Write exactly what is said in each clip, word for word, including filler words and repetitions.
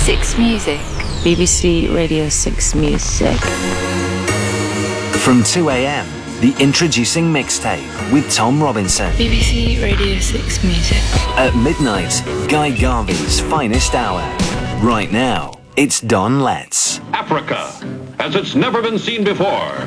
six Music. B B C Radio six Music. From two a.m, the Introducing Mixtape with Tom Robinson. B B C Radio six Music. At midnight, Guy Garvey's finest hour. Right now, it's Don Letts. Africa, as it's never been seen before.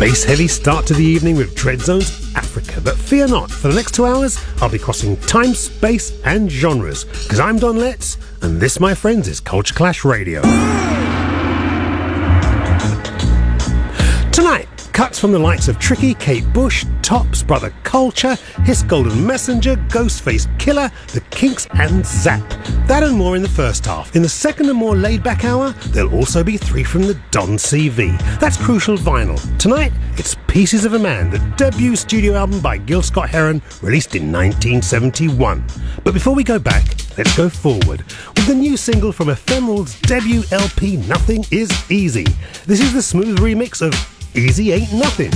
bass-heavy start to the evening with Dreadzone's Africa. But fear not, for the next two hours, I'll be crossing time, space and genres. Because I'm Don Letts, and this, my friends, is Culture Clash Radio. Tonight, cuts from the likes of Tricky, Kate Bush, Tops, Brother Culture, Hiss Golden Messenger, Ghostface Killer, The Kinks and Zap. That and more in the first half. In the second and more laid-back hour, there'll also be three from the Don C V. That's Crucial Vinyl. Tonight, it's Pieces of a Man, the debut studio album by Gil Scott-Heron, released in nineteen seventy-one. But before we go back, let's go forward with the new single from Ephemeral's debut L P, Nothing Is Easy. This is the smooth remix of Easy Ain't Nothing.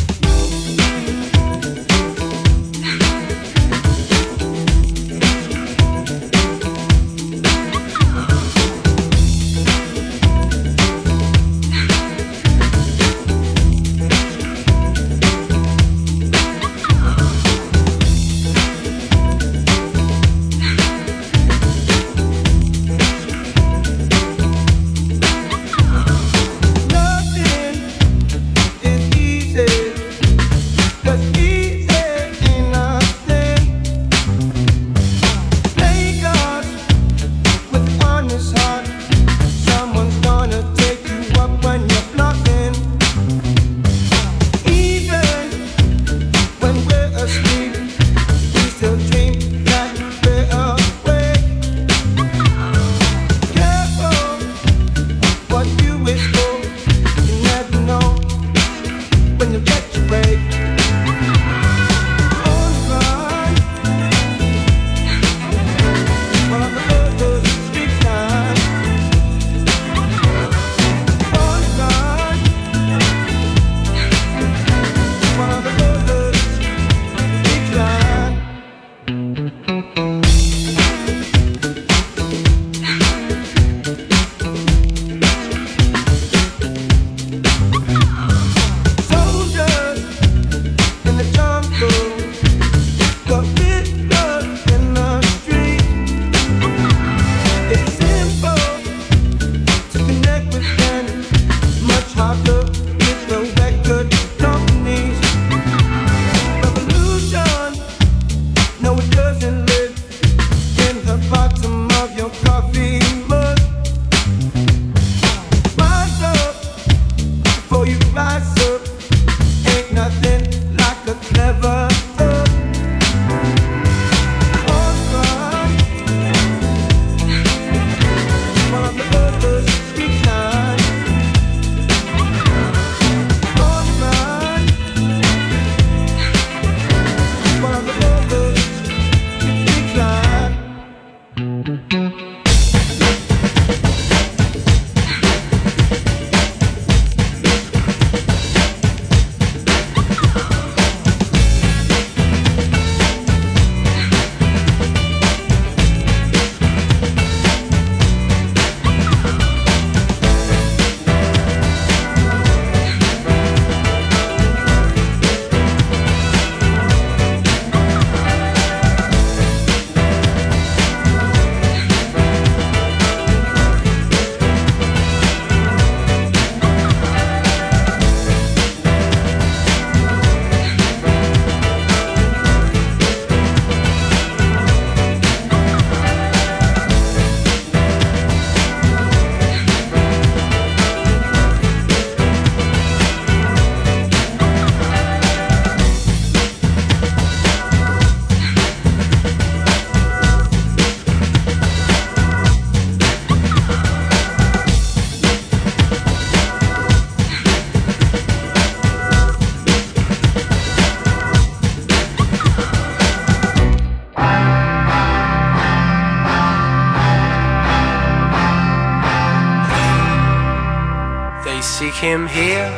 Him here,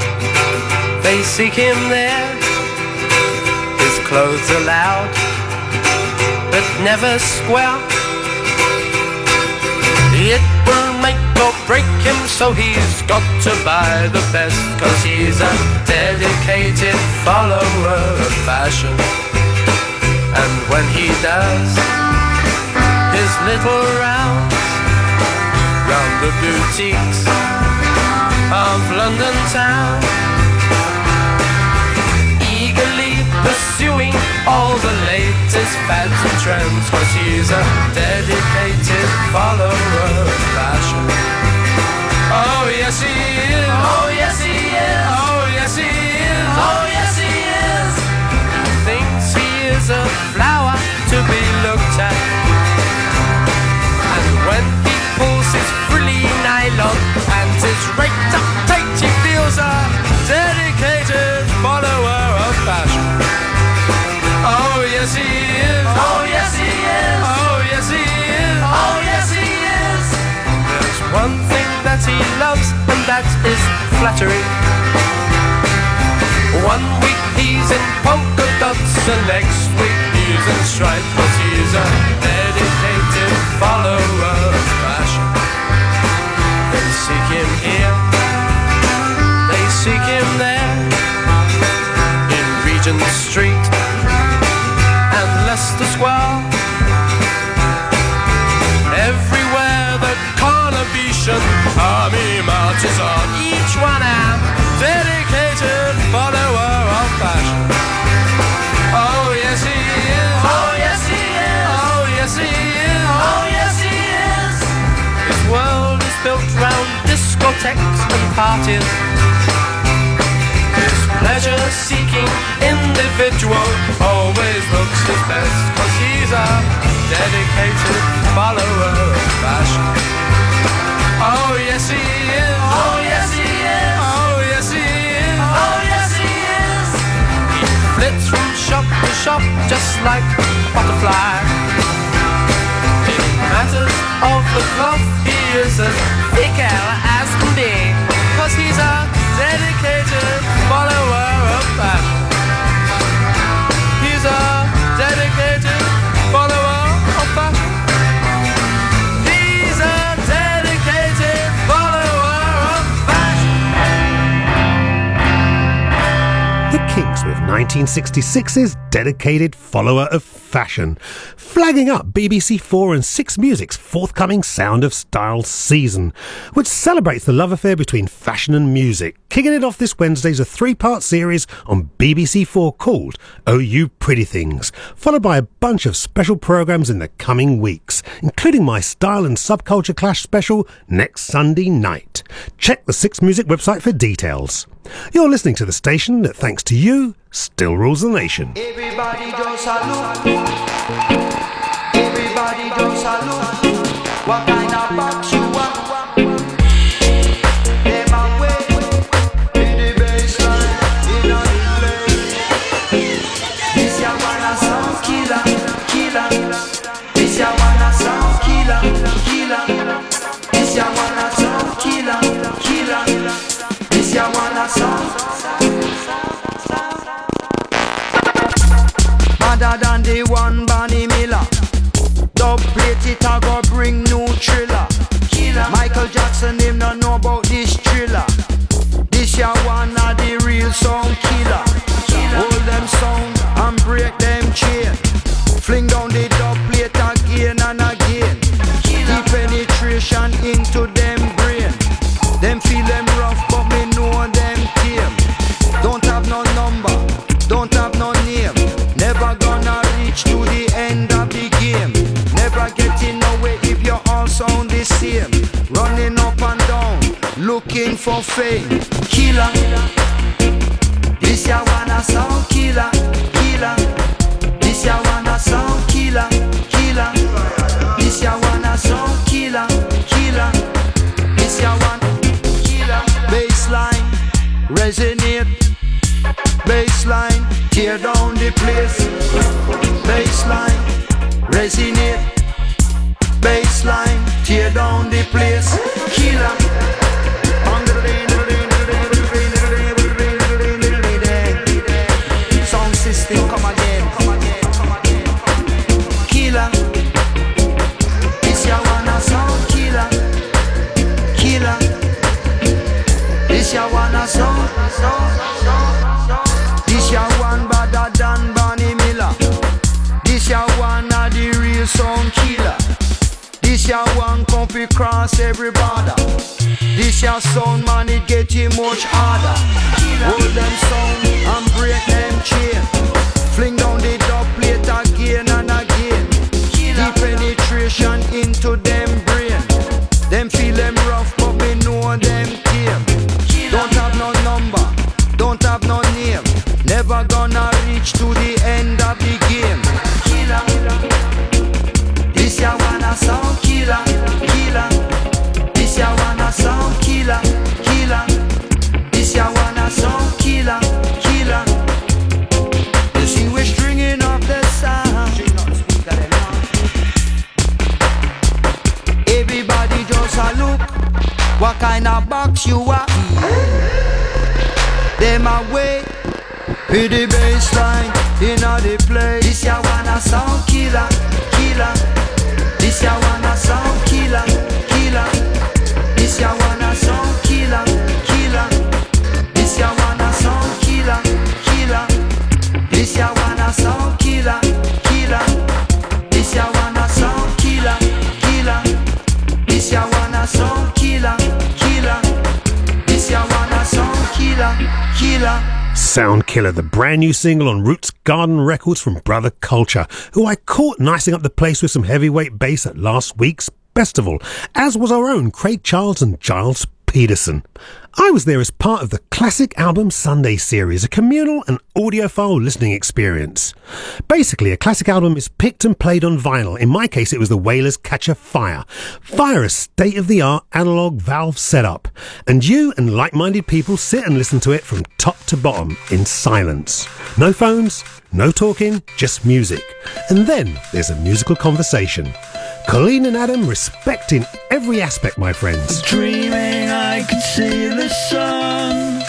they seek him there. His clothes are loud, but never square. It will make or break him, so he's got to buy the best, 'cause he's a dedicated follower of fashion. And when he does his little rounds round the boutiques of London town, all the latest fads and trends, cause he's a dedicated follower of fashion. Oh yes he is, oh yes he is, oh yes he is, oh yes he is. He thinks he is a flower to be looked at, and when he pulls his frilly nylon and his raked up tight, he feels a dedicated follower of fashion. Oh yes he is, oh yes he is, oh yes he is, oh yes he is. There's one thing that he loves, and that is flattery. One week he's in polka dots, and next week he's in stripes, but he's a dedicated follower of fashion. They seek him here, they seek him there, in Regent Street and Leicester Square. Everywhere the Carnation army marches on, each one a dedicated follower of fashion. Oh yes he is, oh yes he is, oh yes he is, oh yes he is. His world is built round discotheques and parties. His pleasure-seeking individual always looks his best, cause he's a dedicated follower of fashion. Oh yes he is, oh yes he is, oh yes he is, oh yes he is. He flits from shop to shop just like a butterfly. In matters of the cloth he is as thick as can be, cause he's a dedicated follower of fashion. He's a dedicated follower of fashion. He's a dedicated follower of fashion. The Kinks with nineteen sixty-six's dedicated follower of fashion, flagging up B B C Four and Six Music's forthcoming Sound of Style season, which celebrates the love affair between fashion and music. Kicking it off this Wednesday's a three-part series on B B C Four called Oh You Pretty Things, followed by a bunch of special programmes in the coming weeks, including my Style and Subculture Clash special next Sunday night. Check the Six Music website for details. You're listening to the station that, thanks to you, still rules the nation. Everybody just salute. Everybody just salute. What kind of box you want? Them away in the baseline, in the place. This ya wanna sound killer, killer. This ya wanna sound killer, killer. This ya wanna sound killer, killer. This ya wanna sound. Other than the one Bonnie Miller, dub plate it a go bring new thriller. Killer. Michael Jackson him no know about this thriller. This ya one of the real sound killer. Killer. Hold them sound and break them chain. Fling down the dub plate again and again. Killer. Deep penetration into them brain. Them feel them rough but me know them tame. Don't have no number, don't have no name. Never gonna reach to the end of the game. Never getting nowhere if you all sound the same. Running up and down, looking for fame. Killer. This ya wanna sound killer, killer. This ya wanna sound killer, killer. This ya wanna sound killer, killer. This ya wanna killer. Baseline, resonate. Baseline, tear down the place. Baseline, resonate. Baseline, tear down the place. Killer. Sound system, come again. Killer. This ya wanna sound killer. Killer. This ya wanna sound. This ya one better than Bonnie Miller. This ya one of the real sound killer. This ya one come fi cross every border. This ya sound man it get you much harder. Hold them sound and break them chain. Fling down the door. box you are. Them away with the bassline in all the place. This ya wanna sound killer, killer. This ya wanna sound killer, killer. This ya wanna sound killer, killer. This ya wanna sound killer, killer. This ya wanna sound killer, killer. This ya wanna sound killer, killer. This ya wanna sound killer, killer. This ya wanna sound killer, killer. Sound Killer, the brand new single on Roots Garden Records from Brother Culture, who I caught nicing up the place with some heavyweight bass at last week's festival, as was our own Craig Charles and Giles Peterson. I was there as part of the Classic Album Sunday series, a communal and audiophile listening experience. Basically, a classic album is picked and played on vinyl. In my case, it was the Wailers' Catch a Fire. Fire, a state-of-the-art analog valve setup. And you and like-minded people sit and listen to it from top to bottom in silence. No phones, no talking, just music. And then there's a musical conversation. Colleen and Adam respecting every aspect, my friends. Dreaming I could see the sun,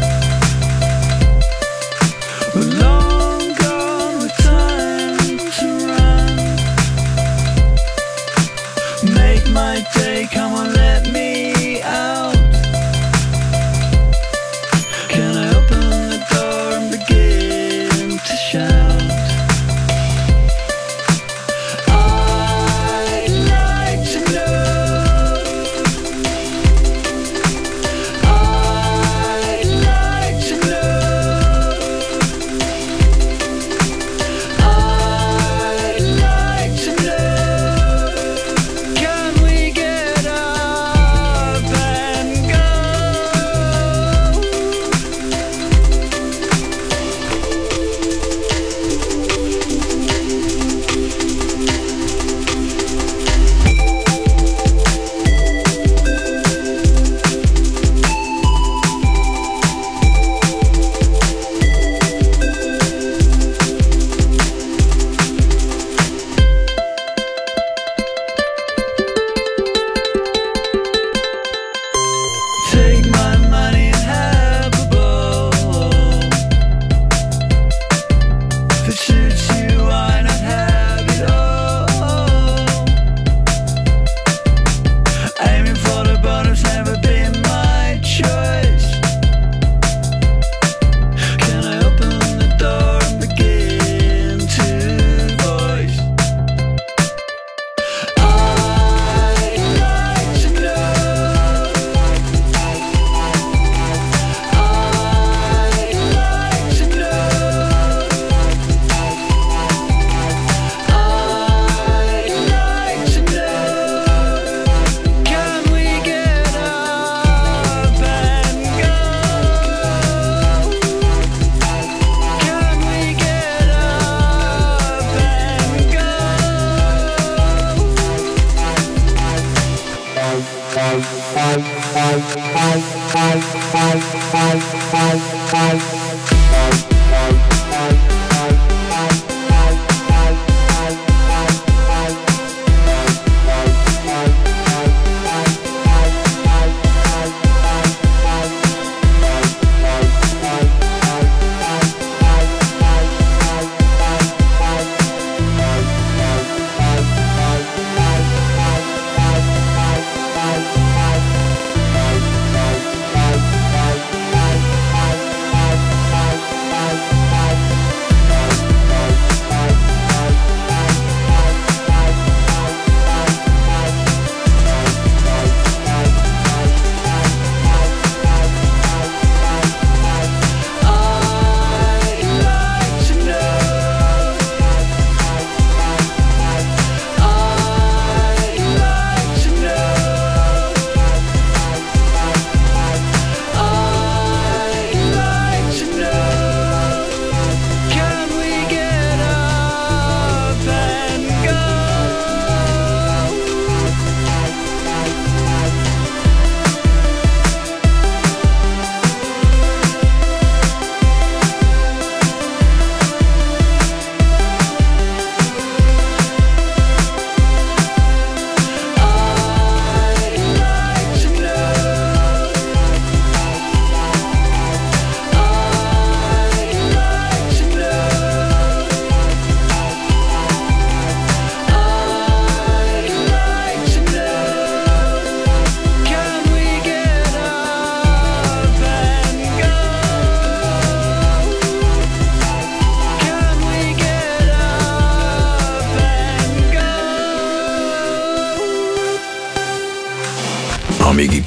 but long gone with time to run. Make my day, come on, let me out. Can I open the door and begin to shout?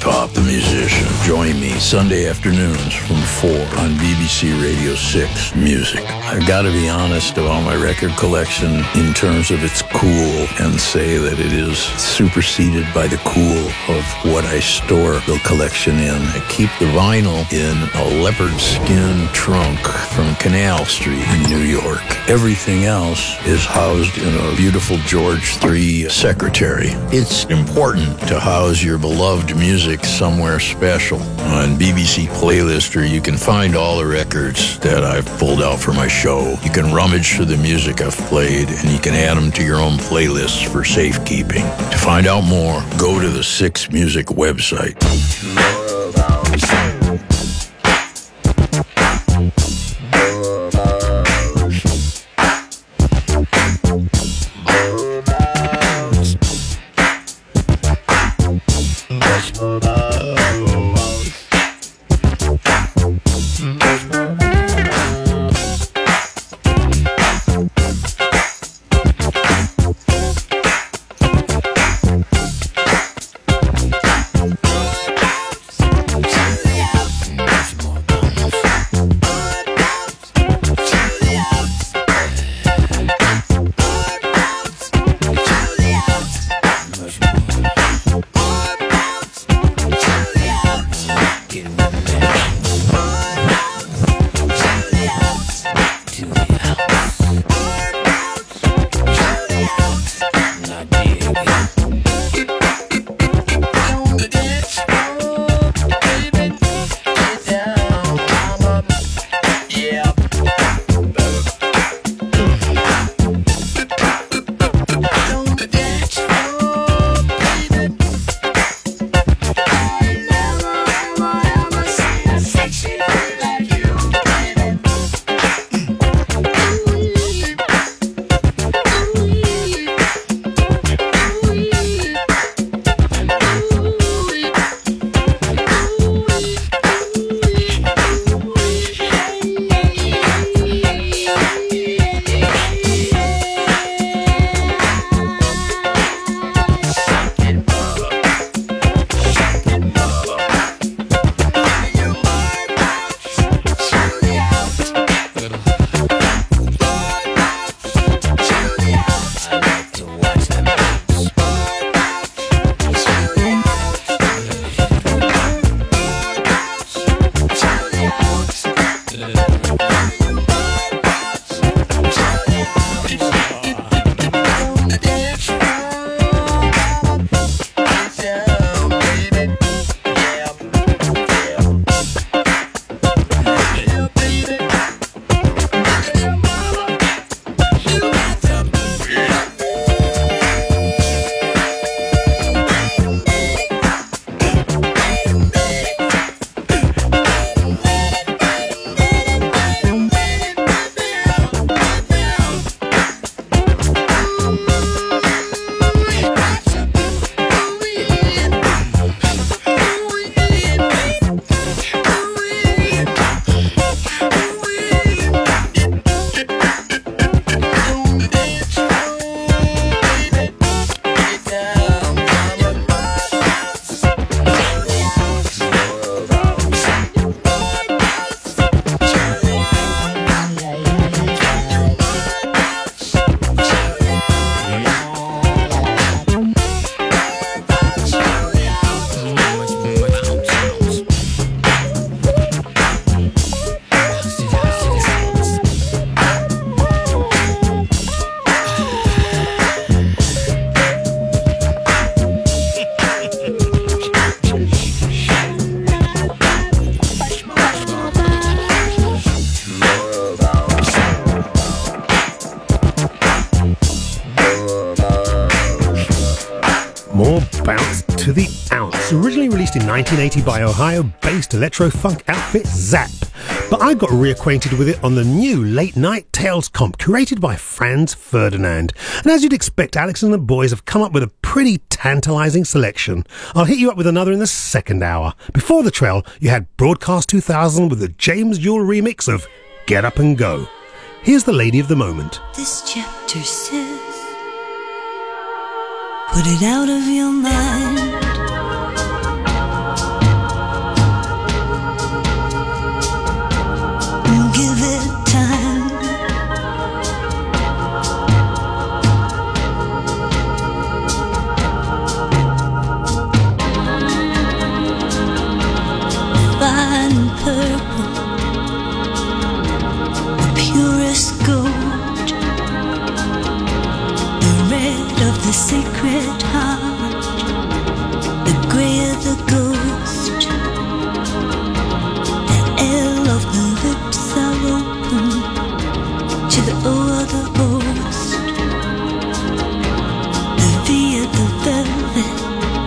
Top, the musician. Join me Sunday afternoons from four on B B C Radio six Music. I've got to be honest about my record collection in terms of its cool and say that it is superseded by the cool of what I store the collection in. I keep the vinyl in a leopard skin trunk from Canal Street in New York. Everything else is housed in a beautiful George the third secretary. It's important to house your beloved music somewhere special. On B B C Playlister, you can find all the records that I've pulled out for my show. You can rummage through the music I've played, and you can add them to your own playlists for safekeeping. To find out more, go to the six Music website. More bounce to the ounce. Originally released in nineteen eighty by Ohio-based electro-funk outfit Zap. But I got reacquainted with it on the new Late Night Tales comp, curated by Franz Ferdinand. And as you'd expect, Alex and the boys have come up with a pretty tantalising selection. I'll hit you up with another in the second hour. Before the trail, you had Broadcast two thousand with the James Yule remix of Get Up and Go. Here's the lady of the moment. This chapter says, put it out of your mind. purple, the purest gold, the red of the sacred heart, the grey of the ghost, the L of the lips are open to the O of the host, the V of the velvet.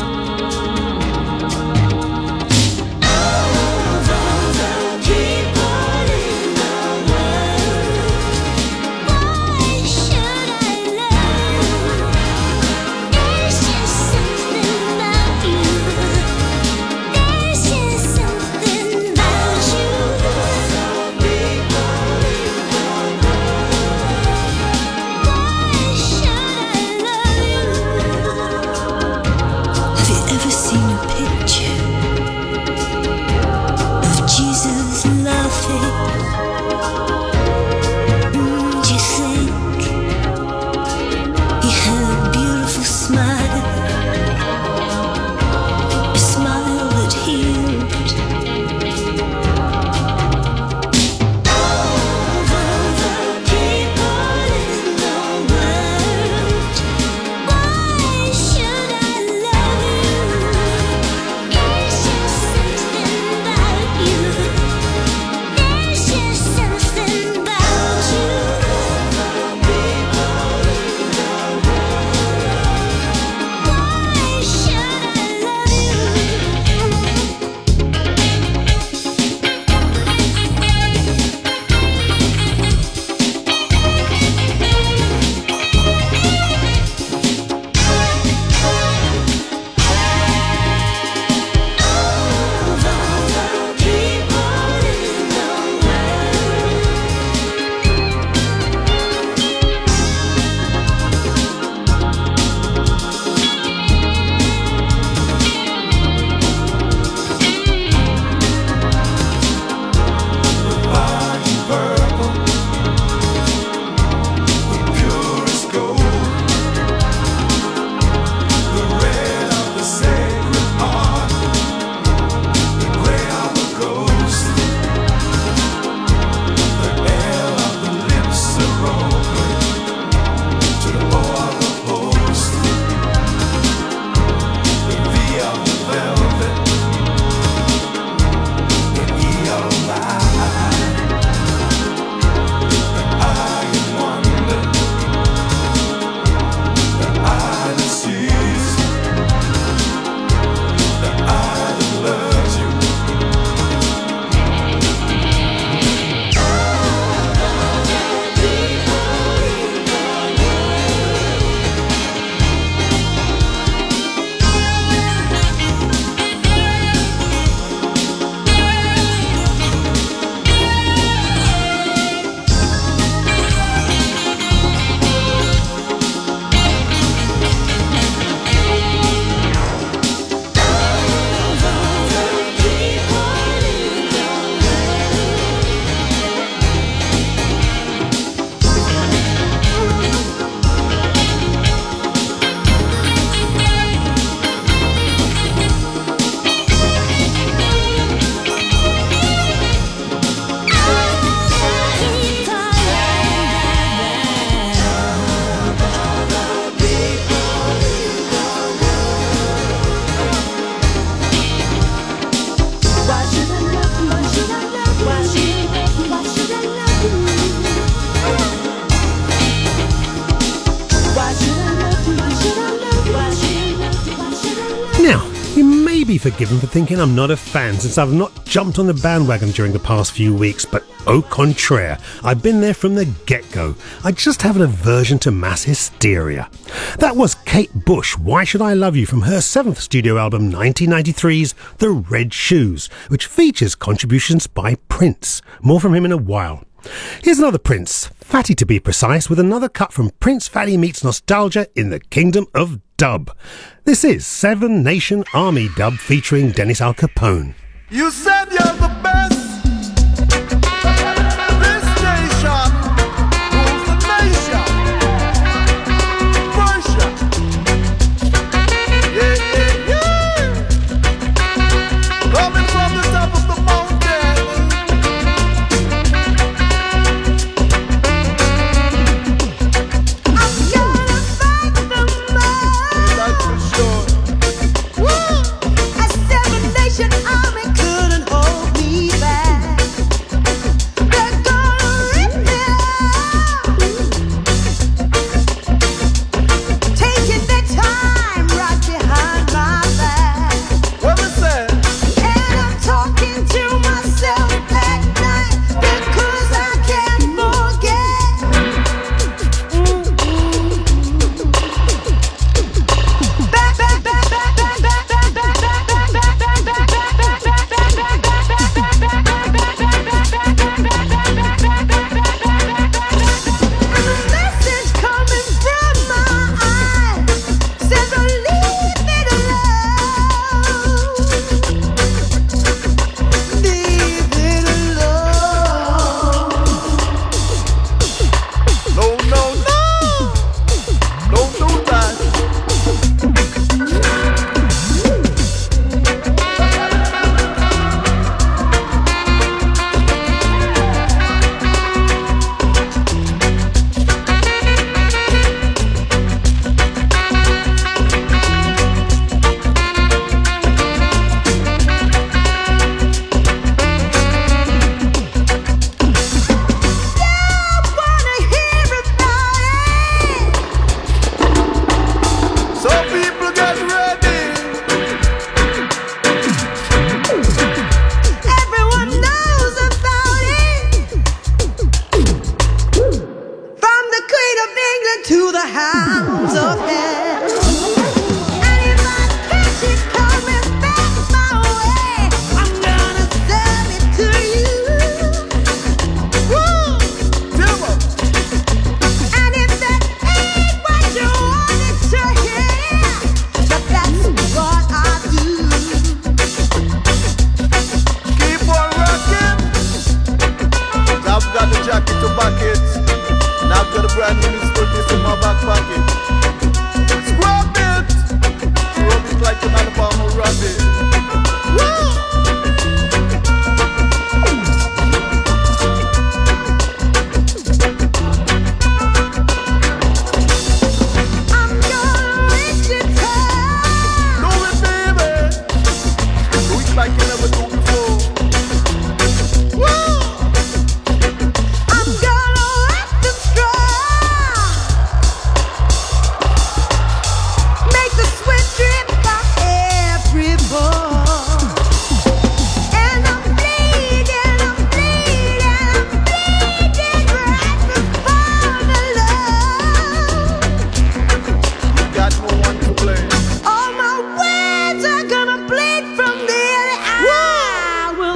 Be forgiven for thinking I'm not a fan since I've not jumped on the bandwagon during the past few weeks, but au contraire, I've been there from the get-go. I just have an aversion to mass hysteria. That was Kate Bush, Why Should I Love You, from her seventh studio album nineteen ninety-three's The Red Shoes, which features contributions by Prince. More from him in a while. Here's another Prince, Fatty to be precise, with another cut from Prince Fatty Meets Nostalgia in the Kingdom of Dub. This is Seven Nation Army Dub featuring Dennis Al Capone. You said you're the best. This nation rules the nation. Persia. Yeah, yeah, yeah. Coming from the top of the mountain.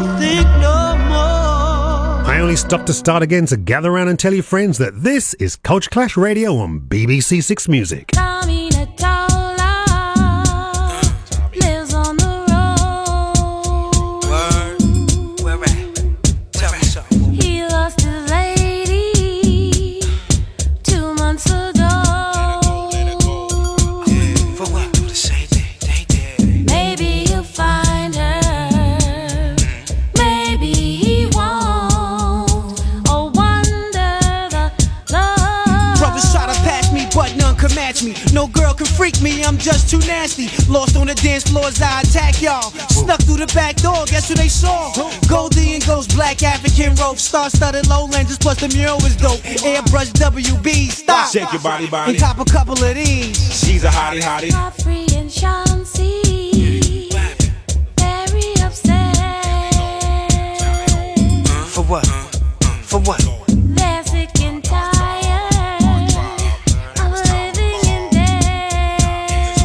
think no more. I only stopped to start again to gather around and tell you friends that this is Culture Clash Radio on B B C Six Music. No girl can freak me, I'm just too nasty. Lost on the dance floors, I attack y'all. Snuck through the back door, guess who they saw? Goldie and Ghost, black African rope, star-studded lowlanders, plus the mural was dope. Airbrush W B, stop. Shake your body, body. And cop a couple of these. She's a hottie, hottie. Free and Chauncey, very upset. For what? For what? They're sick and tired of living in debt.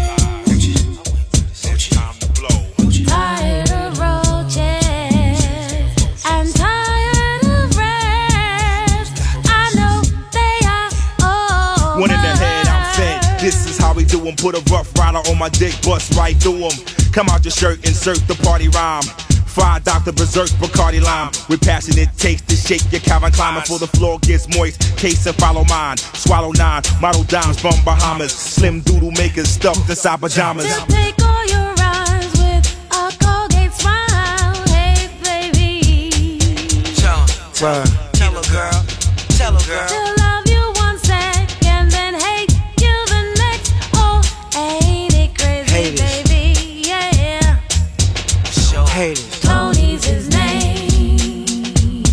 Tired of roaches and tired of rats. I know they are all. One in the head, I'm fed. This is how we do 'em. Put a rough rider on my dick, bust right through 'em. Come out your shirt, insert the party rhyme. Fried Doctor Berserk, Bacardi Lime. With passionate taste to shake your Calvin Klein before the floor gets moist. Case and follow mine. Swallow nine, model dimes from Bahamas. Slim doodle makers stuffed inside pajamas. To take all your rhymes with a Colgate smile. Hey, baby. Tell her, tell her, girl. Tell her, girl. To love you one second, then hate you the next. Oh, ain't it crazy, Hate it. baby? Yeah. So hate it. Tony's his name.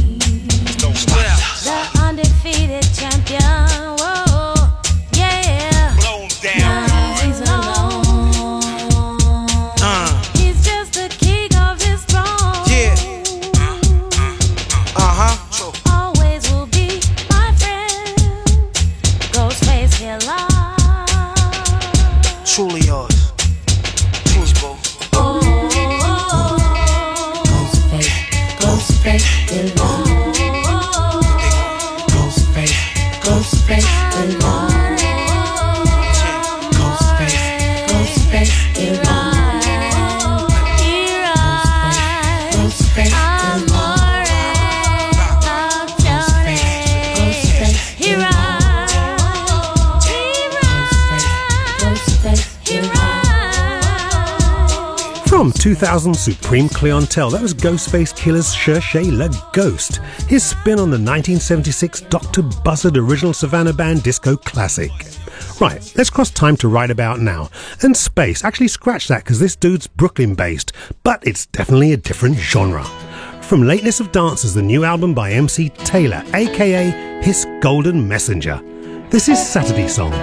The undefeated champion. Whoa, yeah. Now he's alone. Uh, He's just the king of his throne. yeah. Uh-huh. Always will be my friend. Ghostface Killer. Truly yours. Truly, boo. Oh, Ghostface, Ghostface Killer. Ghostface, Ghostface Killer. Ghostface, Ghostface Killer. Ghostface From two thousand Supreme Clientele, that was Ghostface Killer's Cherchez Le Ghost, his spin on the nineteen seventy-six Doctor Buzzard original Savannah Band disco classic. Right, let's cross time to right about now. And space, actually scratch that because this dude's Brooklyn based, but it's definitely a different genre. From Lateness of Dancers, the new album by M C Taylor, aka His Golden Messenger. This is Saturday Song.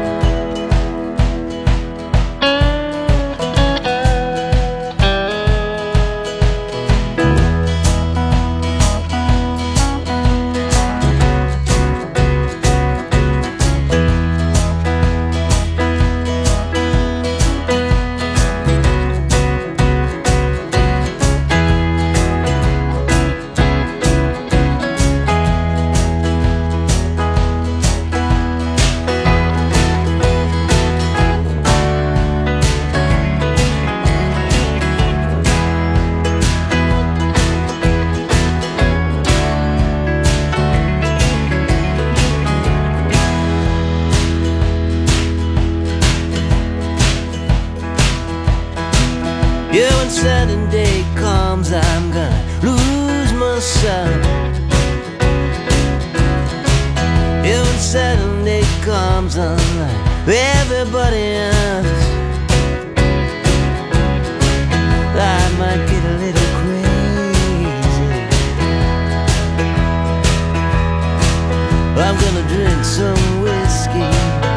Yeah, when Saturday comes, I'm gonna lose myself. Yeah, when Saturday comes, I'm like everybody else. I might get a little crazy. I'm gonna drink some whiskey.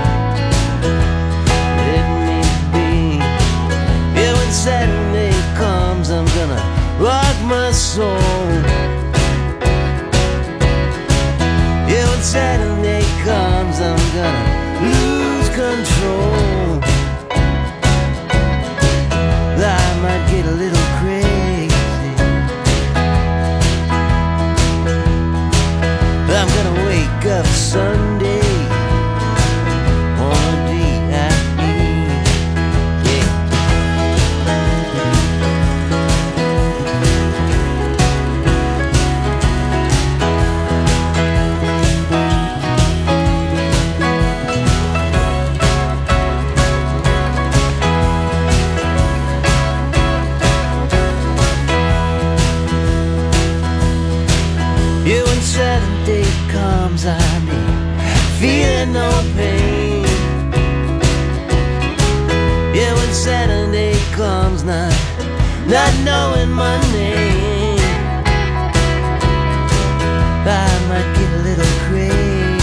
Let me be. Yeah, when Saturday comes, I'm gonna rock my soul. Yeah, when Saturday comes, I'm gonna lose control. I might get a little crazy. Saturday comes, I be feeling no pain. Yeah, when Saturday comes, not, not knowing my name, I might get a little crazy.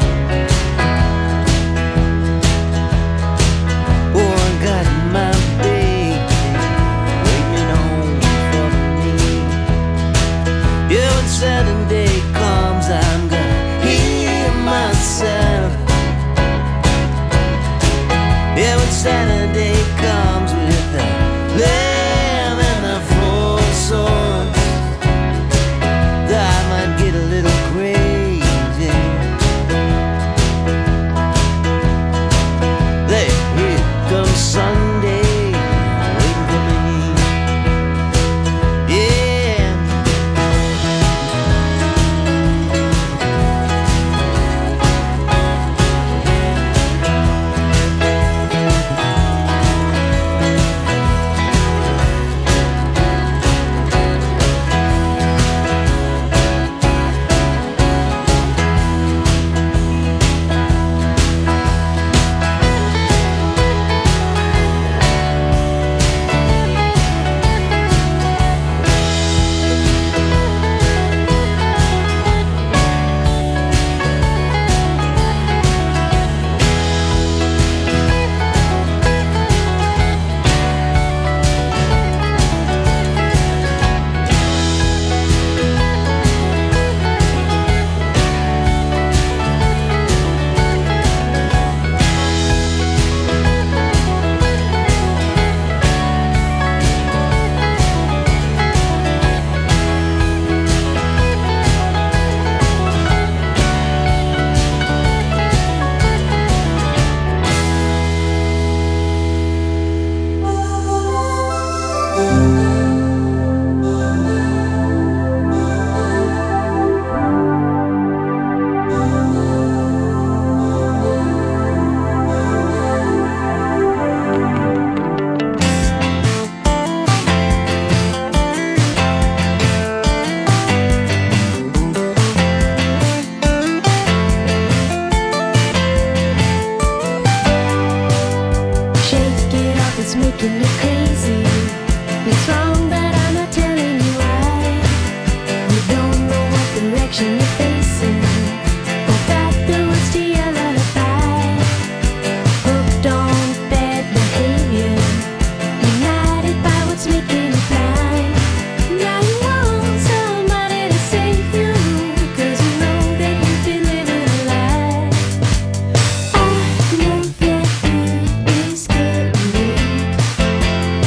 Oh, I got my baby waiting home for me. Yeah, when Saturday comes, I'm gonna hear myself. Yeah, when Saturday comes with the lamb and the full source, I might get a little crazy. There, here comes Sunday, waiting for me. Yeah. Shake it off, it's making me crazy. It's wrong, but I'm not telling you why. You don't know what direction you're facing. Forgot the words to your lullaby. Hooked on bad behavior, united by what's making you blind. Now you want somebody to save you, 'cause you know that you've been living a lie. I know that it is getting weak.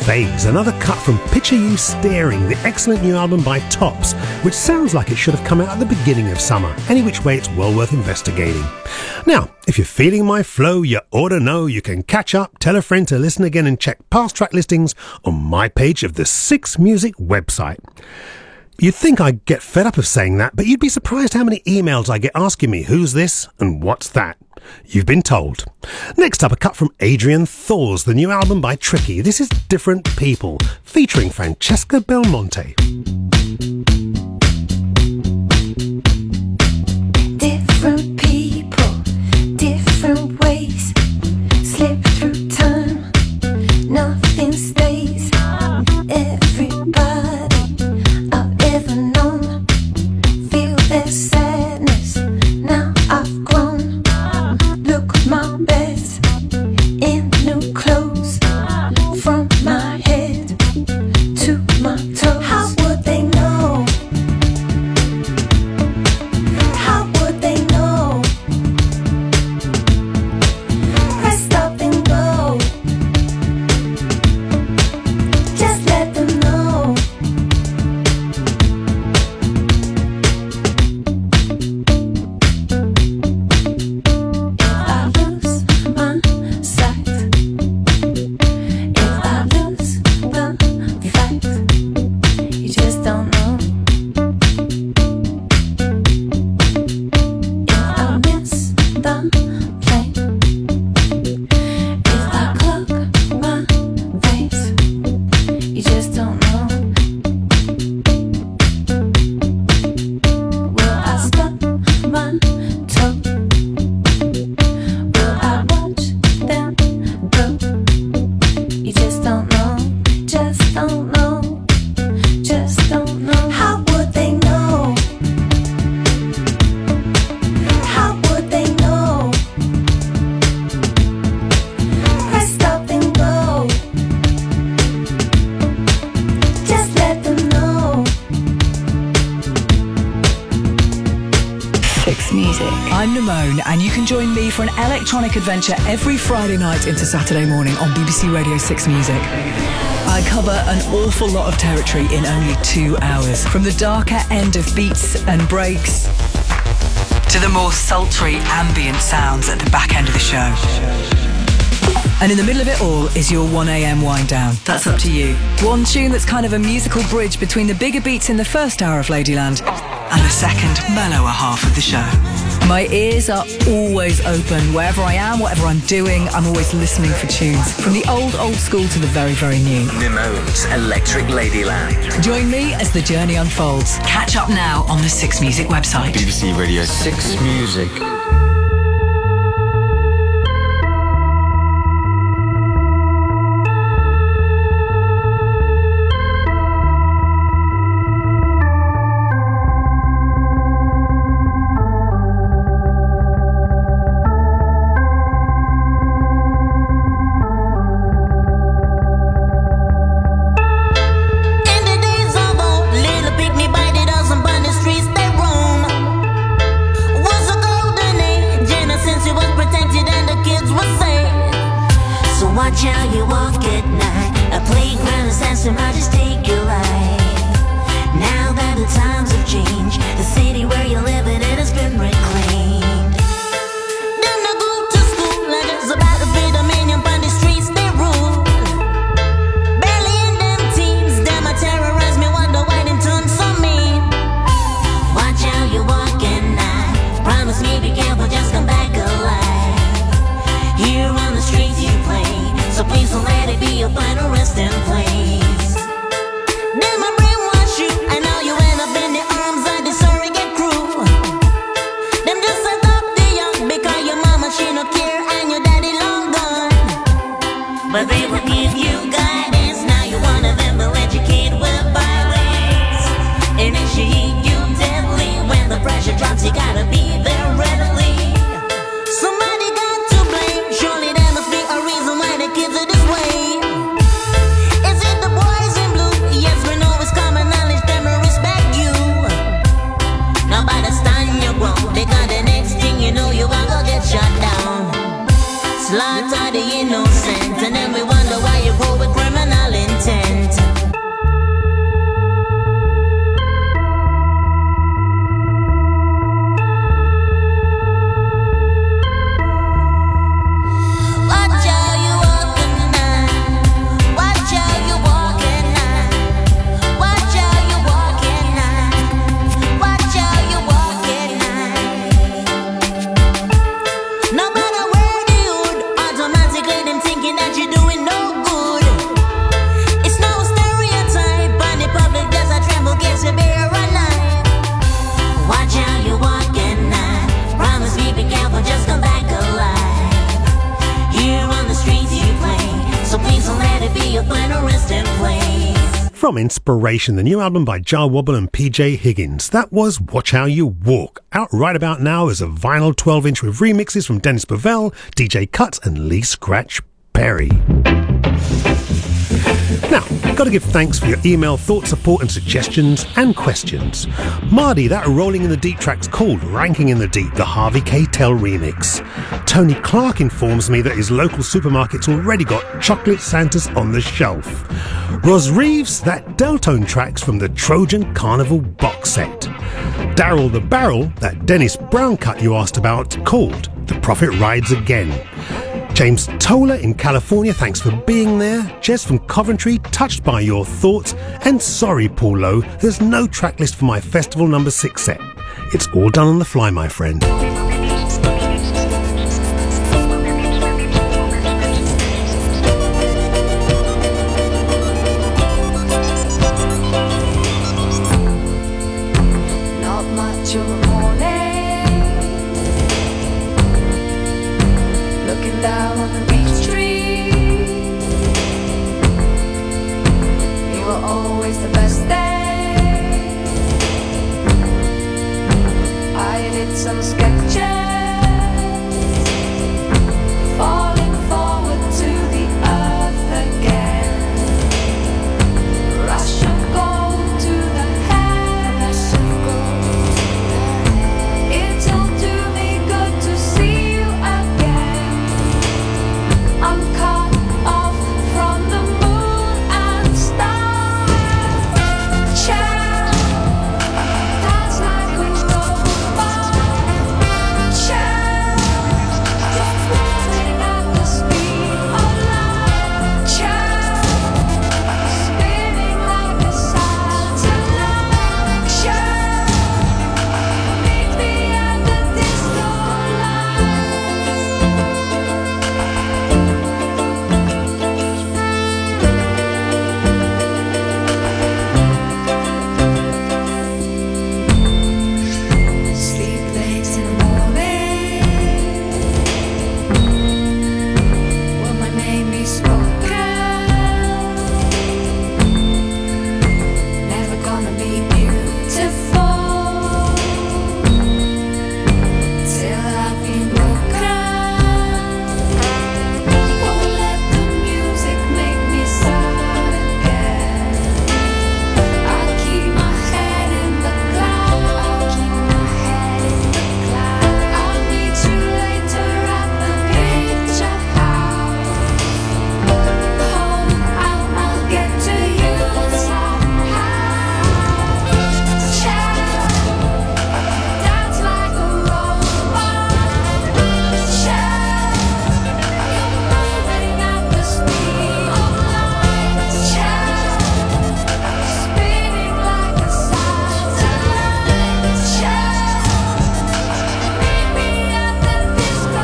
Phase, another cut from Picture You Staring, the excellent new album by Tops, which sounds like it should have come out at the beginning of summer. Any which way, it's well worth investigating. Now, if you're feeling my flow, you ought to know you can catch up, tell a friend to listen again, and check past track listings on my page of the Six Music website. You'd think I'd get fed up of saying that, but you'd be surprised how many emails I get asking me who's this and what's that. You've been told. Next up, a cut from Adrian Thors, the new album by Tricky. This is Different People, featuring Francesca Belmonte. Different people, different ways, slip through time, nothing stays. Everybody I've ever known feel their sadness. Now I've grown. Look my best in new clothes, from my head to my toes. How would they know? How would they know? Press stop and go. Just let them know. If I lose my sight, if I lose the fight, you just don't know. If I miss the plane, if I cook my face, you just don't know. Will I stub my toe? Will I watch them go? You just don't know, just don't know, just don't know. How would they know? How would they know? Press stop and go. Just let them know. Six Music. I'm Nimone, and you can join me for an electronic adventure every Friday night into Saturday morning on B B C Radio six Music. I cover an awful lot of territory in only two hours, from the darker end of beats and breaks to the more sultry ambient sounds at the back end of the show. And in the middle of it all is your one a.m. wind down. That's up to you. One tune that's kind of a musical bridge between the bigger beats in the first hour of Ladyland and the second, mellower half of the show. My ears are always open. Wherever I am, whatever I'm doing, I'm always listening for tunes. From the old, old school to the very, very new. Nimone's Electric Ladyland. Join me as the journey unfolds. Catch up now on the Six Music website. B B C Radio six Music. In the days of old, little pygmy by the dozen, by the streets they roam. Was a golden age. From Inspiration, the new album by Jar Wobble and P J Higgins. That was Watch How You Walk, out right about now as a vinyl twelve inch with remixes from Dennis Bovell, D J Cuts and Lee Scratch Perry. Now, I've got to give thanks for your email, thoughts, support and suggestions and questions. Mardy, that Rolling in the Deep track's called Ranking in the Deep, the Harvey Keitel remix. Tony Clark informs me that his local supermarket's already got Chocolate Santas on the shelf. Ros Reeves, that Deltone track's from the Trojan Carnival box set. Daryl the Barrel, that Dennis Brown cut you asked about, called The Prophet Rides Again. James Toller in California, thanks for being there. Jez from Coventry, touched by your thoughts. And sorry, Paul Lowe, there's no track list for my festival number six set. It's all done on the fly, my friend. Not much of a morning, looking down on the beech tree. You were always the best thing. I did some sketches, falling forward to the earth again. Rush of gold to the head. It'll do me good to see you again. I'm cut off from the moon and stars. Child, that's like a robot. Child, just moving at the speed of light. Child, spinning like a satellite. Child, meet me at the disco light. Sleep late in the morning. Will my name be spoken? Never gonna be beautiful till I've been broken. Won't let the music make me sad again. I keep my head in the clouds. I'll meet you later at the picture house. Hold out, I'll get to you somehow. Child, that's like a robot. Child, you're moving at the speed of light. Child, spinning like a satellite. Child, meet me at the disco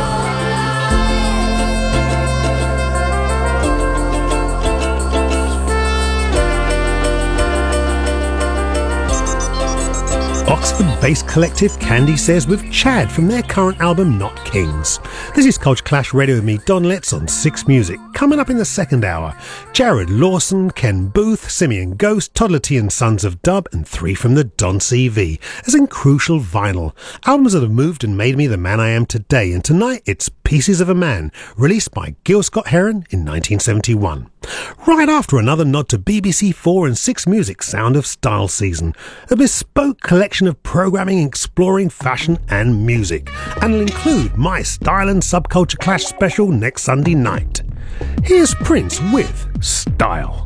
Oxford-based collective Candy Says with Chad from their current album Not Kings. This is Culture Clash Radio with me, Don Letts, on Six Music. Coming up in the second hour, Jared Lawson, Ken Booth, Simeon Ghost, Toddler T and Sons of Dub, and three from the Don C V, as in Crucial Vinyl. Albums that have moved and made me the man I am today, and tonight it's Pieces of a Man, released by Gil Scott-Heron in nineteen seventy-one. Right after another nod to B B C Four and Six Music Sound of Style season, a bespoke collection of programming exploring fashion and music, and it'll include my Style and Subculture Clash special next Sunday night. Here's Prince with Style.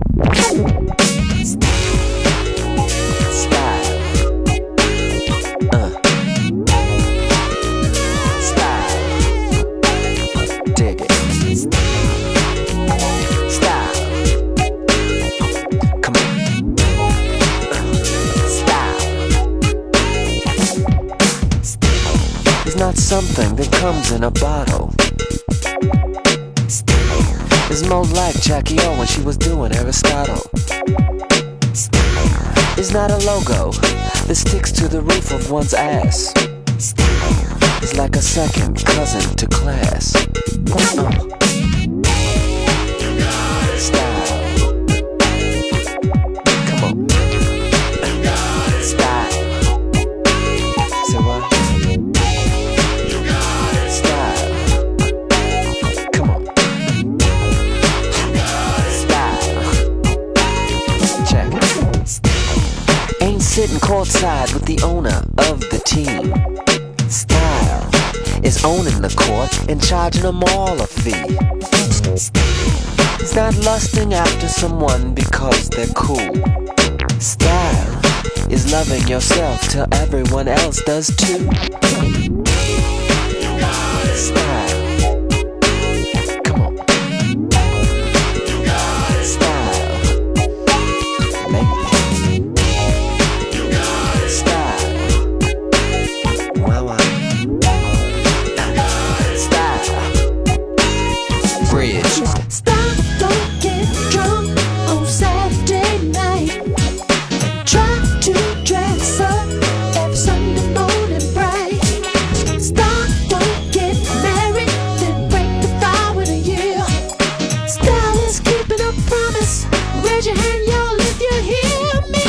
Dig it. Style. Come on. Style. It's not something that comes in a bottle. It's more like Jackie O when she was doing Aristotle. It's not a logo that sticks to the roof of one's ass. It's like a second cousin to class. Uh. Style. side with the owner of the team. Style is owning the court and charging them all a fee. It's not lusting after someone because they're cool. Style is loving yourself till everyone else does too. Style. Come on. Style. Lady. Style. Wow, wow. Style. Bridge. Stop, don't get drunk on Saturday night. Try to dress up every Sunday morning bright. Stop, don't get married, then break the vow in a year. Style is keeping a promise. Raise your hand, y'all, if you hear me.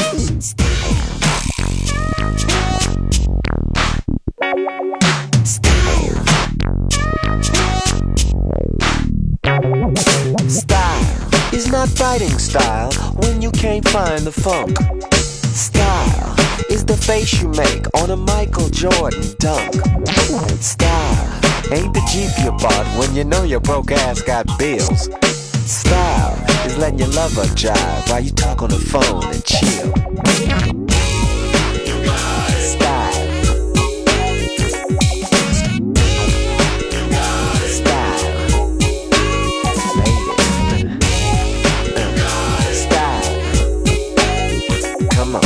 Style is not fighting style when you can't find the funk. Style is the face you make on a Michael Jordan dunk. Style ain't the Jeep you bought when you know your broke ass got bills. Style is letting your lover jive while you talk on the phone and chill. Style. Come on.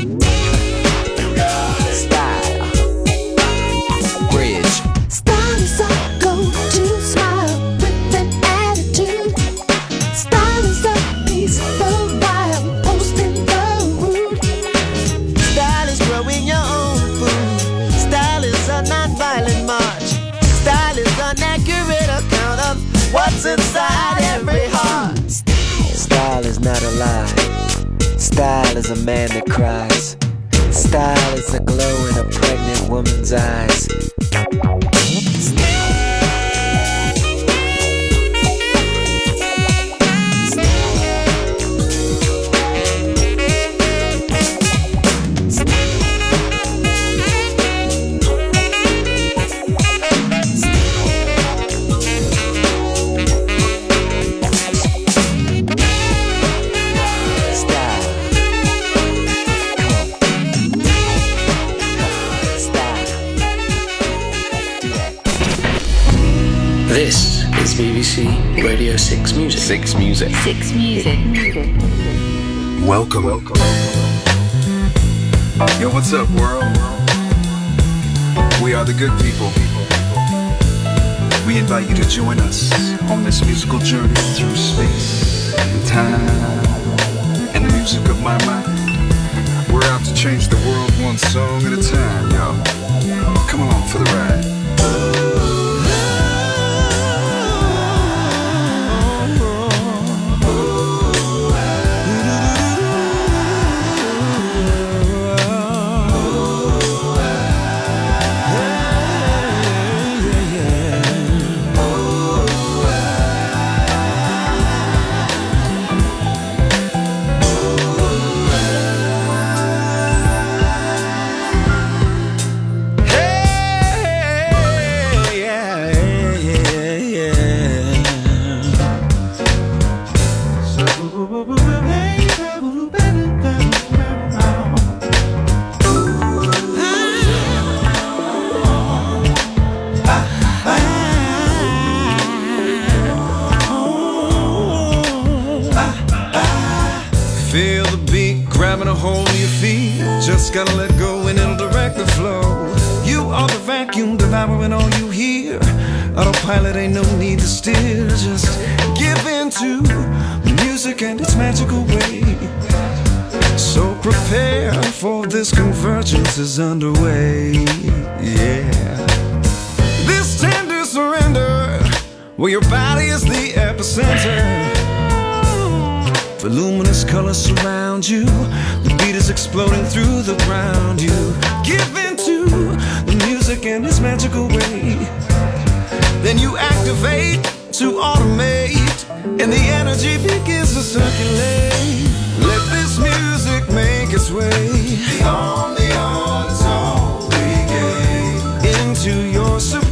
Style. Bridge. Style is a go-to smile with an attitude. Style is a peaceful vibe posting the rude. Style is growing your own food. Style is a non-violent march. Style is an accurate account of what's inside every heart. Style is not a lie. Style is a man that cries. Style is a glow in a pregnant woman's eyes. This is B B C Radio six Music. six Music. six Music. Welcome. Welcome. Yo, what's up, world? We are the good people. We invite you to join us on this musical journey through space and time and the music of my mind. We're out to change the world one song at a time, yo. Come along for the ride. Feel the beat grabbing a hold of your feet. Just gotta let go and it'll direct the flow. You are the vacuum devouring all you hear. Autopilot, ain't no need to steer. Just give in to the music and its magical way. So prepare for this convergence is underway. Yeah. This tender surrender, where your body is the epicenter. Voluminous colors surround you. The beat is exploding through the ground. You give into the music in its magical way. Then you activate to automate, and the energy begins to circulate. Let this music make its way beyond the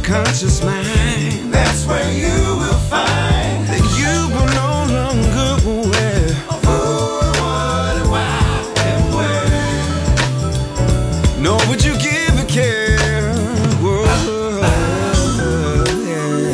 subconscious mind. That's where you will find that you will no longer aware of who, what, and why, and where. Nor would you give a care. Whoa, yeah.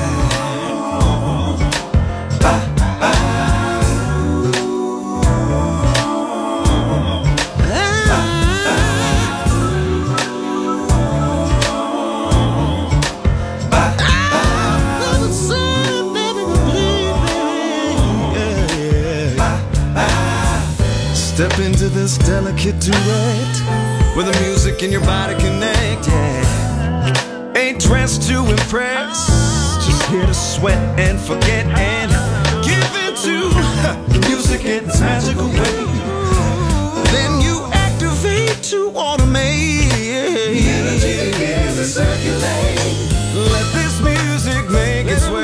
Step into this delicate duet where the music and your body connect, yeah. Ain't dressed to impress, just here to sweat and forget and give into the music in its magical way. Then you activate to automate the energy begins to circulate. Let this music make its way.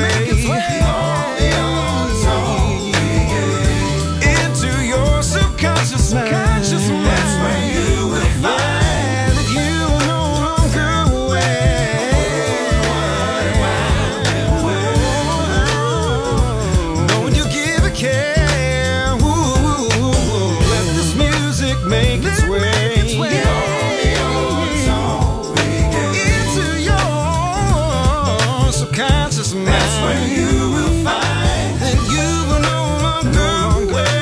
Subconscious mind. Conscious mind. That's where you will find yeah, that you are no longer aware. Know when you give a care. Ooh, ooh, ooh. Let this music make its way. Into your subconscious mind. That's where you will find that you are no longer aware.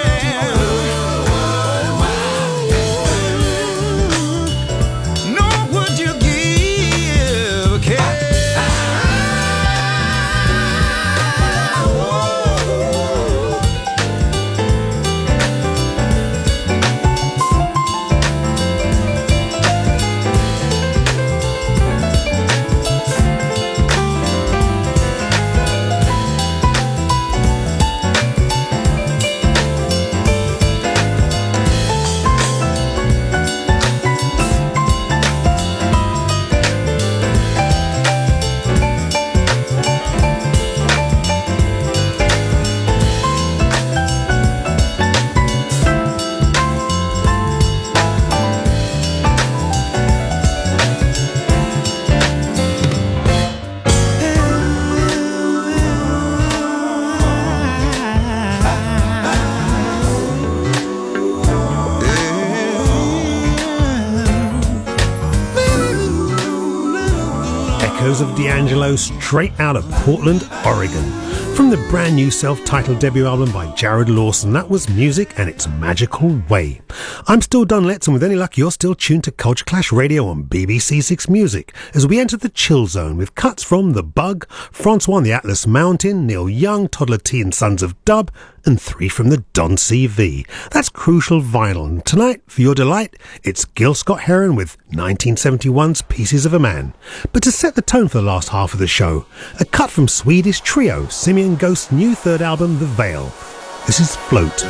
Of D'Angelo straight out of Portland, Oregon. From the brand new self-titled debut album by Jared Lawson, that was Music and Its Magical Way. I'm still Don Letts, and with any luck you're still tuned to Culture Clash Radio on B B C Six Music as we enter the chill zone with cuts from The Bug, Francois and the Atlas Mountain, Neil Young, Toddler T and Sons of Dub, and three from the Don C V. That's Crucial Vinyl. And tonight, for your delight, it's Gil Scott-Heron with nineteen seventy-one's Pieces of a Man. But to set the tone for the last half of the show, a cut from Swedish trio Simian Ghost's new third album, The Veil. This is Float.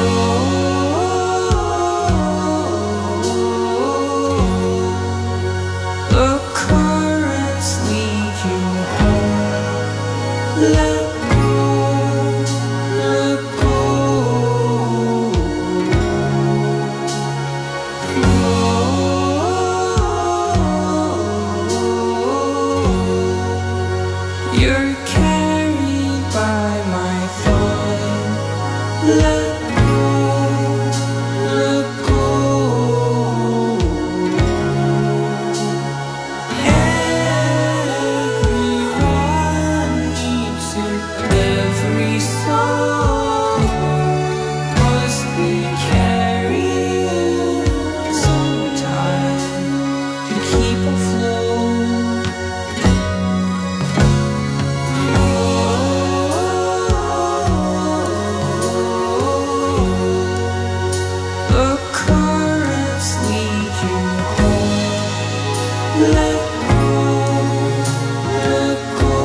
The currents lead you home. Let go, let go. Flow. You're carried by my thought. Let go, let go. Everyone needs it, every soul must be carried sometime to keep afloat. The currents lead you home. Let go, let go.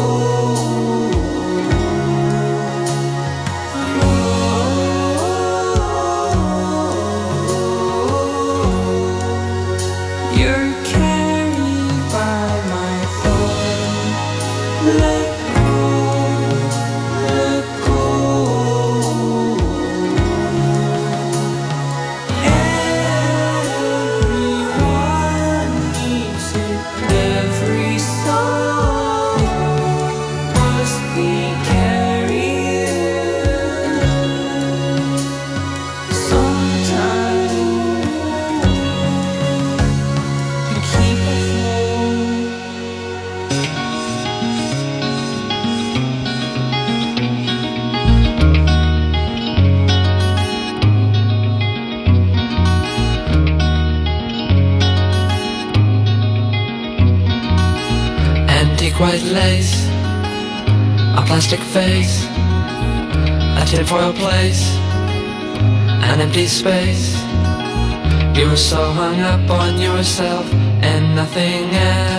You're carried by my thought. Let go, let go. Everyone needs it, every soul white lace, a plastic face, a tinfoil place, an empty space. You were so hung up on yourself and nothing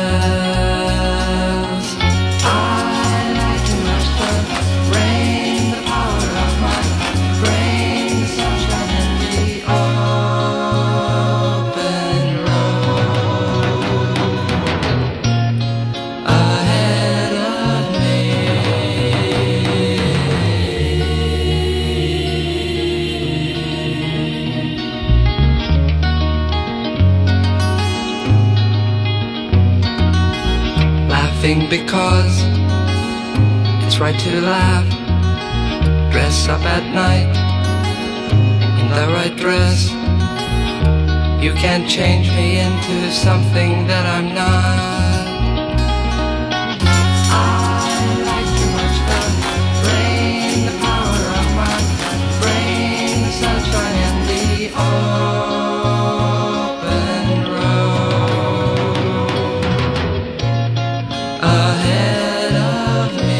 else. I like too much the rain, the power of my brain, the sunshine and the open road ahead of me. Laughing because it's right to laugh. Dress up at night in the right dress. You can't change me into something that I'm not. I like too much the rain, the power of my brain, the sunshine and the open road ahead of me.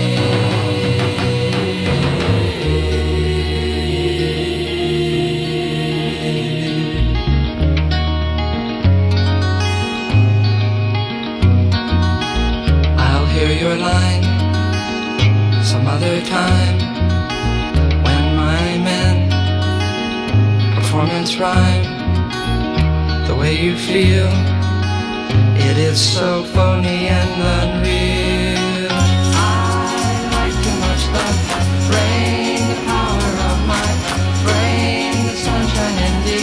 I'll hear your line some other time when my men performance rhyme. The way you feel, it is so phony and unreal. I like too much the rain, the power of my brain, the sunshine and the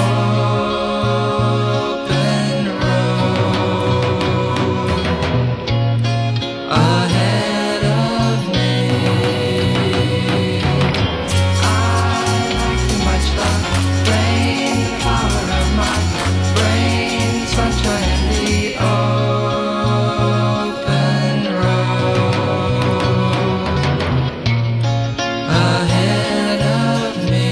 open road ahead of me. I like too much the rain, the power of my brain, the sunshine and the open road ahead of me.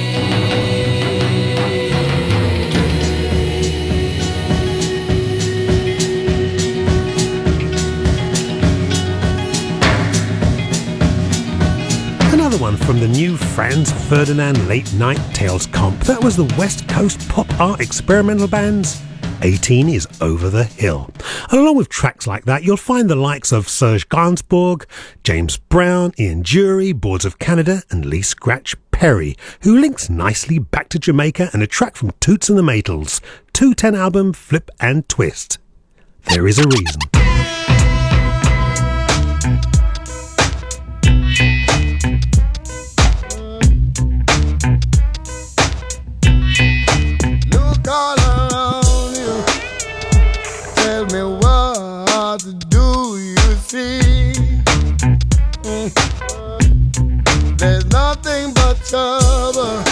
Another one from the new Franz Ferdinand Late Night Tales comp. That was the West Coast pop art experimental bands. eighteen is Over the Hill. And along with tracks like that, you'll find the likes of Serge Gainsbourg, James Brown, Ian Dury, Boards of Canada, and Lee Scratch Perry, who links nicely back to Jamaica and a track from Toots and the Maytals, two ten album Flip and Twist. There is a reason. Look all around you. Tell me what do you see? Mm. There's nothing but trouble.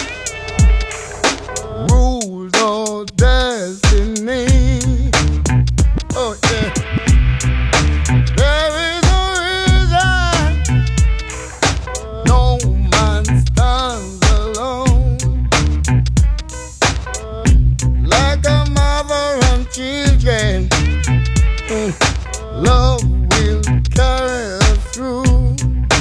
Rules or destiny. Oh yeah. There is no reason. No man stands alone. Like a mother and children, mm, love will carry us through.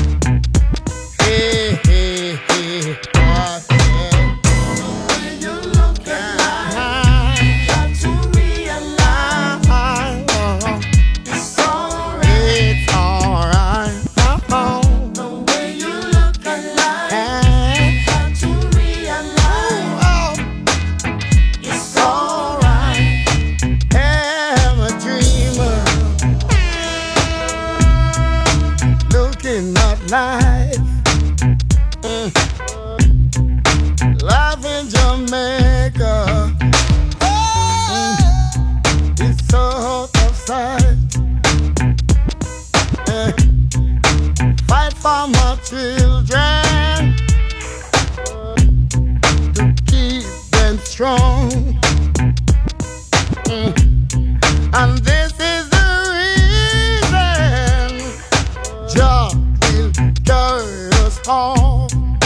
Hey, hey, hey, oh, yeah. When you look at life, you got to realize it's alright. It's alright. Oh, the way you look at life, you got to realize. Oh, it's alright. I'm a dreamer, looking at life. Mm. Life in Jamaica, mm, it's so hot outside. Eh. Fight for my children to keep them strong. Mm. And this is the reason Jah will carry us home.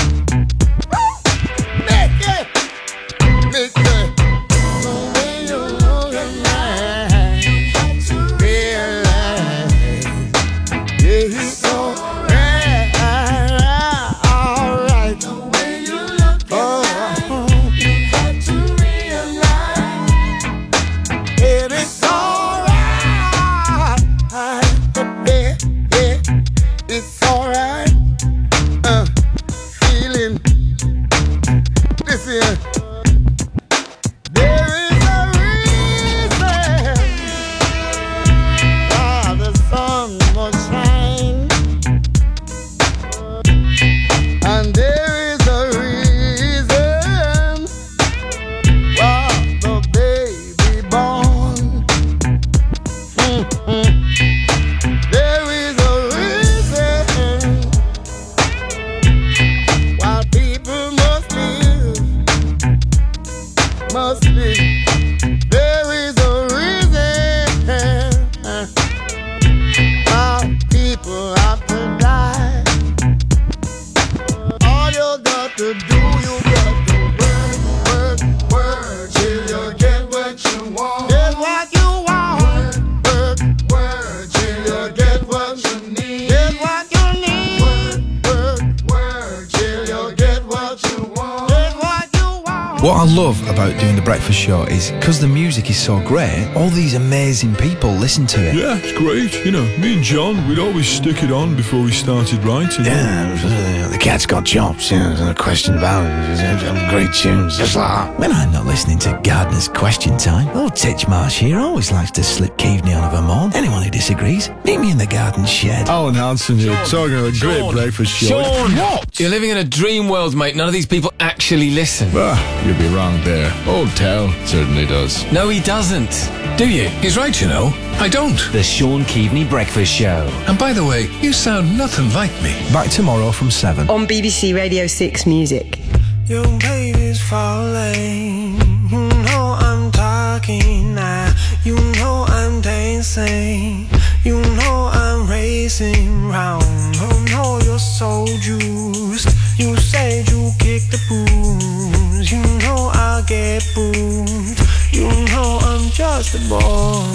Make it, make it. The way you look at life, realize It's alright, alright. The way you look at life, you had to realize it is alright. Yeah, yeah, it's alright. Uh, feeling this here. There is a reason why the sun must shine, and there is a reason why the baby born. Mm-hmm. There is a reason why people must live, must live. There is a reason why people have to die. All you got to do, you got to work, work, work till you get what you want. Get what you want. Work, work till you get what you need. Get what you need. Work, work, work till you get what you want. Get what you want. What I love about doing the breakfast show is because the music is so great, all these amazing people listen to it. Yeah, it's great. You know, me and John, we'd always stick it on before we started writing. Yeah, the cat's got chops, you know, there's no question about it. It's great tunes, just like that. When I'm not listening to Gardener's Question Time, old Titchmarsh here always likes to slip Keaveney on of a morn. Anyone who disagrees, meet me in the garden shed. Oh, Hanson here, talking about a great Sean, breakfast show. Sean, What? You're living in a dream world, mate. None of these people actually listen. Ah, you'd be wrong there. Old Tell certainly does. No, he doesn't. Do you? He's right, you know. I don't. The Sean Keaveney Breakfast Show. And by the way, you sound nothing like me. Back tomorrow from seven. On B B C Radio six Music. Your baby's falling. You know I'm talking now. You know I'm dancing. You know I'm racing round. Oh no, you're so juiced. You said you kick the booze. You know I'll get booed. You know I'm just a boy.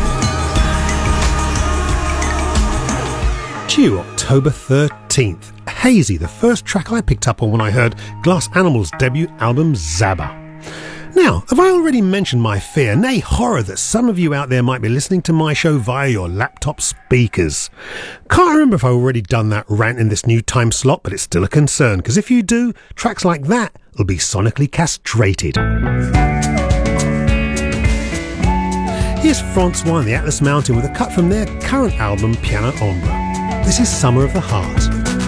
Due October thirteenth. Hazy, the first track I picked up on when I heard Glass Animal's debut album Zabba. Now, have I already mentioned my fear, nay horror, that some of you out there might be listening to my show via your laptop speakers? Can't remember if I've already done that rant in this new time slot, but it's still a concern, because if you do, tracks like that will be sonically castrated. Here's Francois and the Atlas Mountain with a cut from their current album Piano Ombre. This is Summer of the Heart.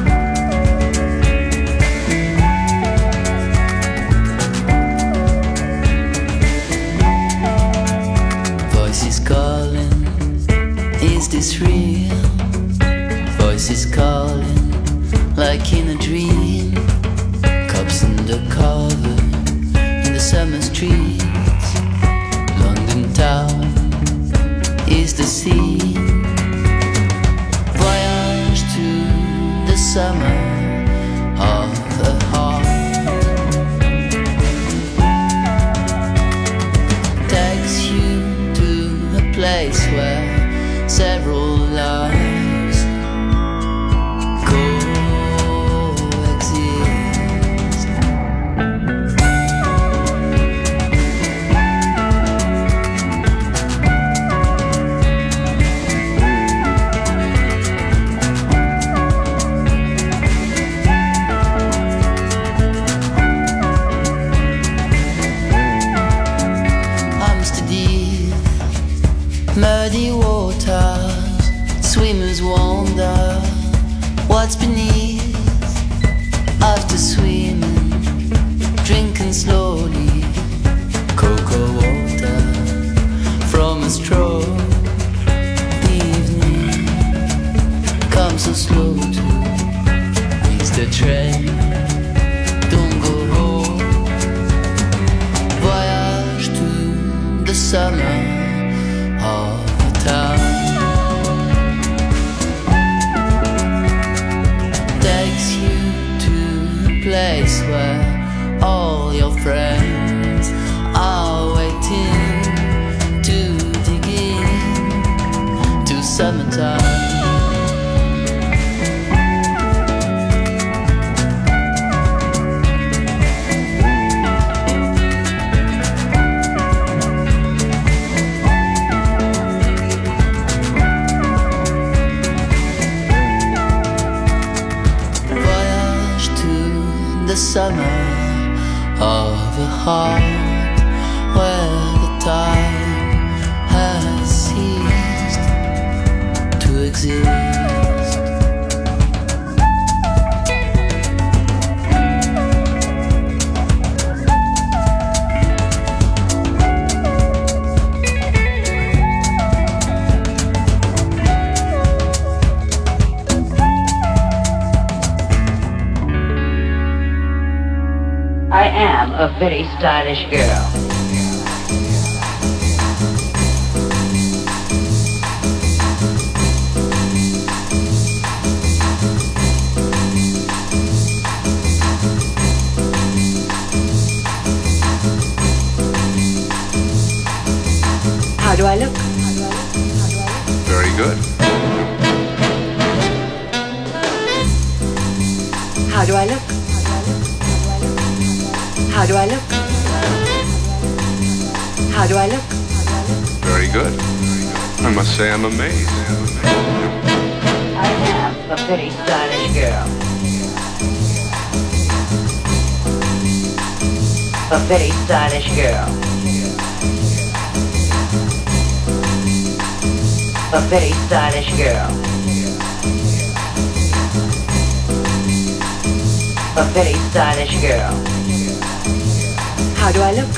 Voices calling, is this real? Voices calling, like in a dream. Cups undercover in the summer streets. London town is the scene. Voyage to the summer of the heart. Takes you to a place where several lives coexist. Muddy waters, swimmers wonder what's beneath. After swimming, drinking slowly, cocoa water from a straw. The evening comes so slow to miss the train. Don't go home. Voyage to the summer of the town. Takes you to a place where all your friends are waiting to dig in to summertime. The summer of the heart, where the time has ceased to exist. I am a very stylish girl. How do I look? Very good. How do I look? How do I look? How do I look? Very good. I must say I'm amazed. I am a very stylish girl. A very stylish girl. A very stylish girl. A very stylish girl. How do I look?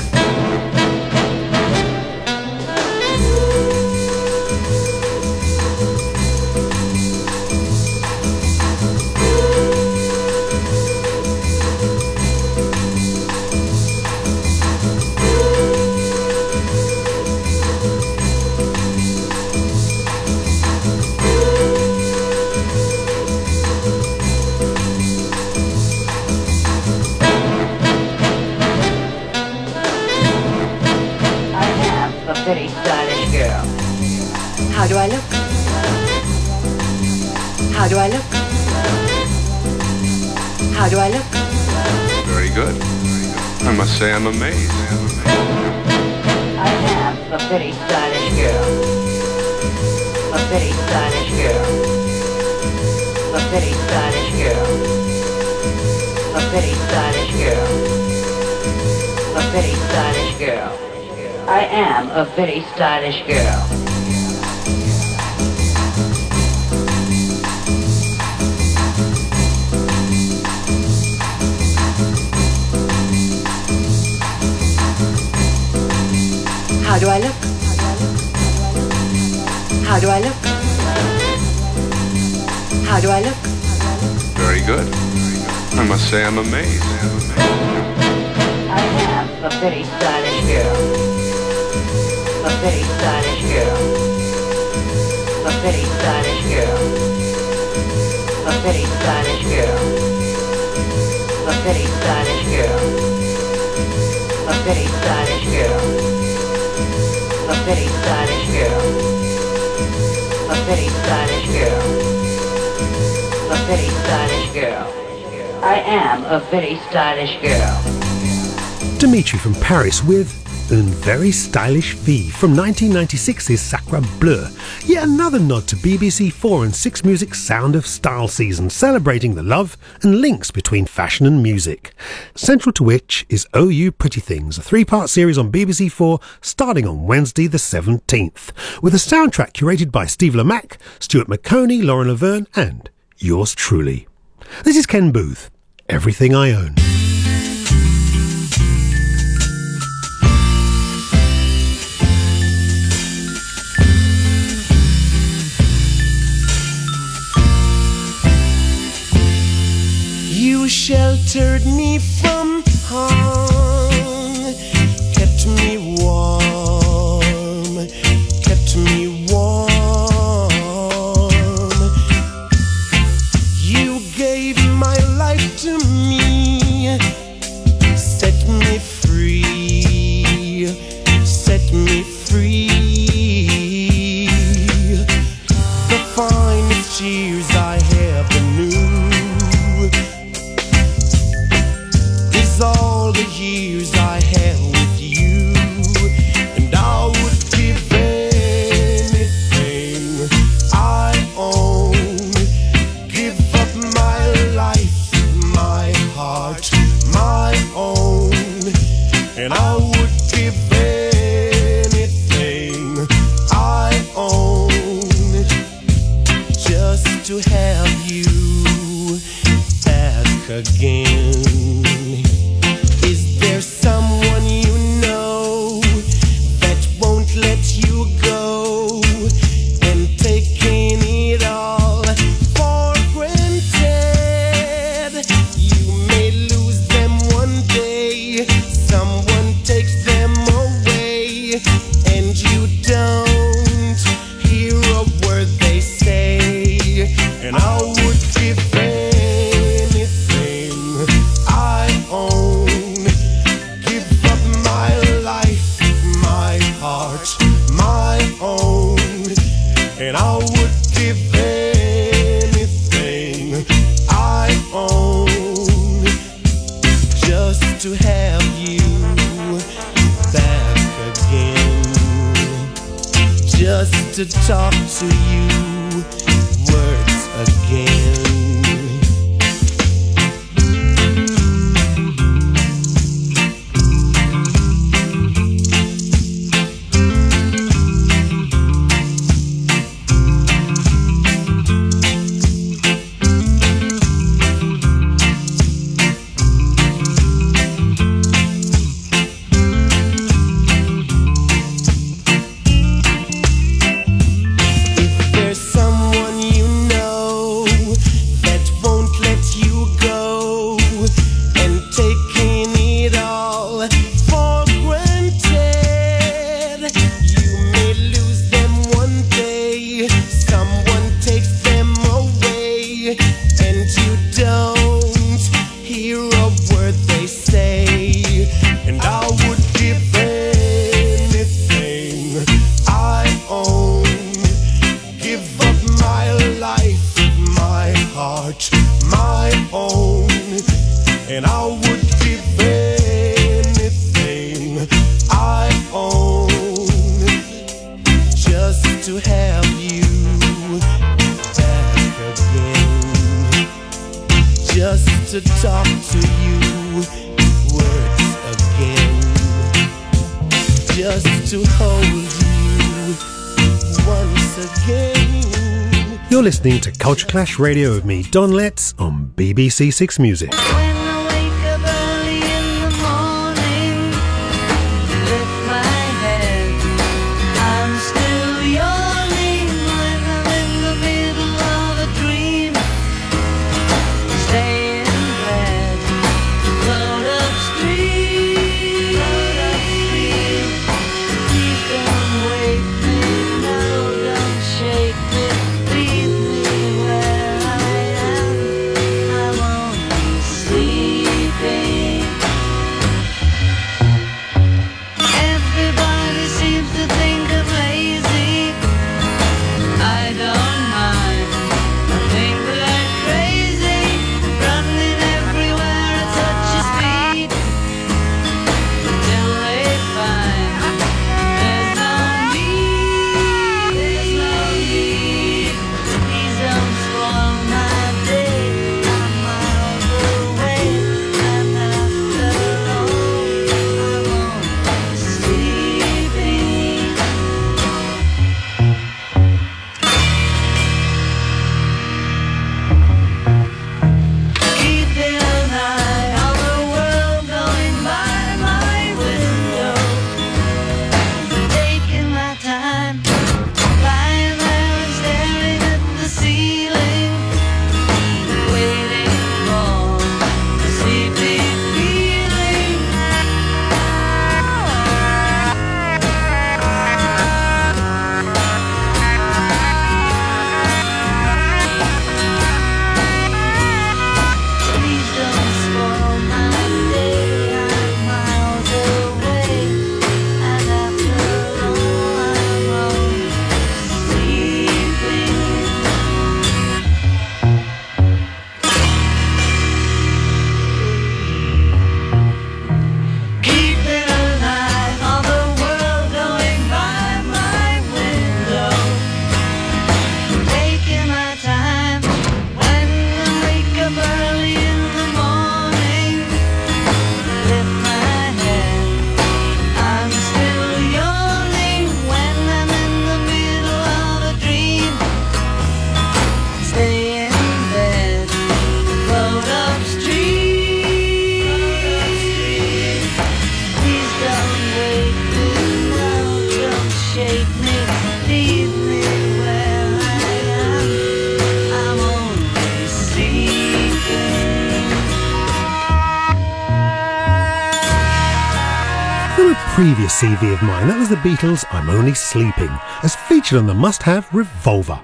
Very stylish girl. How do I look? How do I look? How do I look? Very good. I must say I'm amazed. I am a very stylish girl. A very stylish girl. A very stylish girl. A very stylish girl. A very stylish girl. I am a very stylish girl. How do I look? How do I look? How do I look? Very good. I must say I'm amazed. I am a very stylish girl. A very stylish girl. A very stylish girl. A very stylish girl. A very stylish girl. A very stylish girl. A very stylish girl. A very stylish girl. A very stylish girl. I am a very stylish girl. Dimitri from Paris with Une Very Stylish Fille from nineteen ninety-six's Sacre Bleu. Yet another nod to B B C four and six Music's Sound of Style season, celebrating the love and links between fashion and music. Central to which is Oh You Pretty Things, a three-part series on B B C four starting on Wednesday the seventeenth, with a soundtrack curated by Steve Lamacq, Stuart McConey, Lauren Laverne and yours truly. This is Ken Booth, Everything I Own. You sheltered me from harm, kept me warm, kept me warm. You gave my life to me, set me free, set me free. The finest years I ever knew is all the years I had with you, and I would give anything I own, give up my life, my heart, my own, and I would give anything I own just to have you back again. Is there someone you know that won't let you go, and taking it all for granted? You may lose them one day, someone takes them away, and you don't hear a word they say, and I would give anything I own, give up my life, my heart, my own, and I would give anything I own just to have you back again, just to talk to you words again. If there's someone you know that won't let you go, and taking it all for granted, you may lose them one day, someone takes them away, and you don't hear a word they say, and I would give anything I own, give up my life, my heart, my own, give anything I own just to have you back again, just to talk to you words again, just to hold you once again. You're listening to Culture Clash Radio with me, Don Letts, on B B C Six Music. Previous C V of mine, that was the Beatles' I'm Only Sleeping, as featured on the must-have Revolver.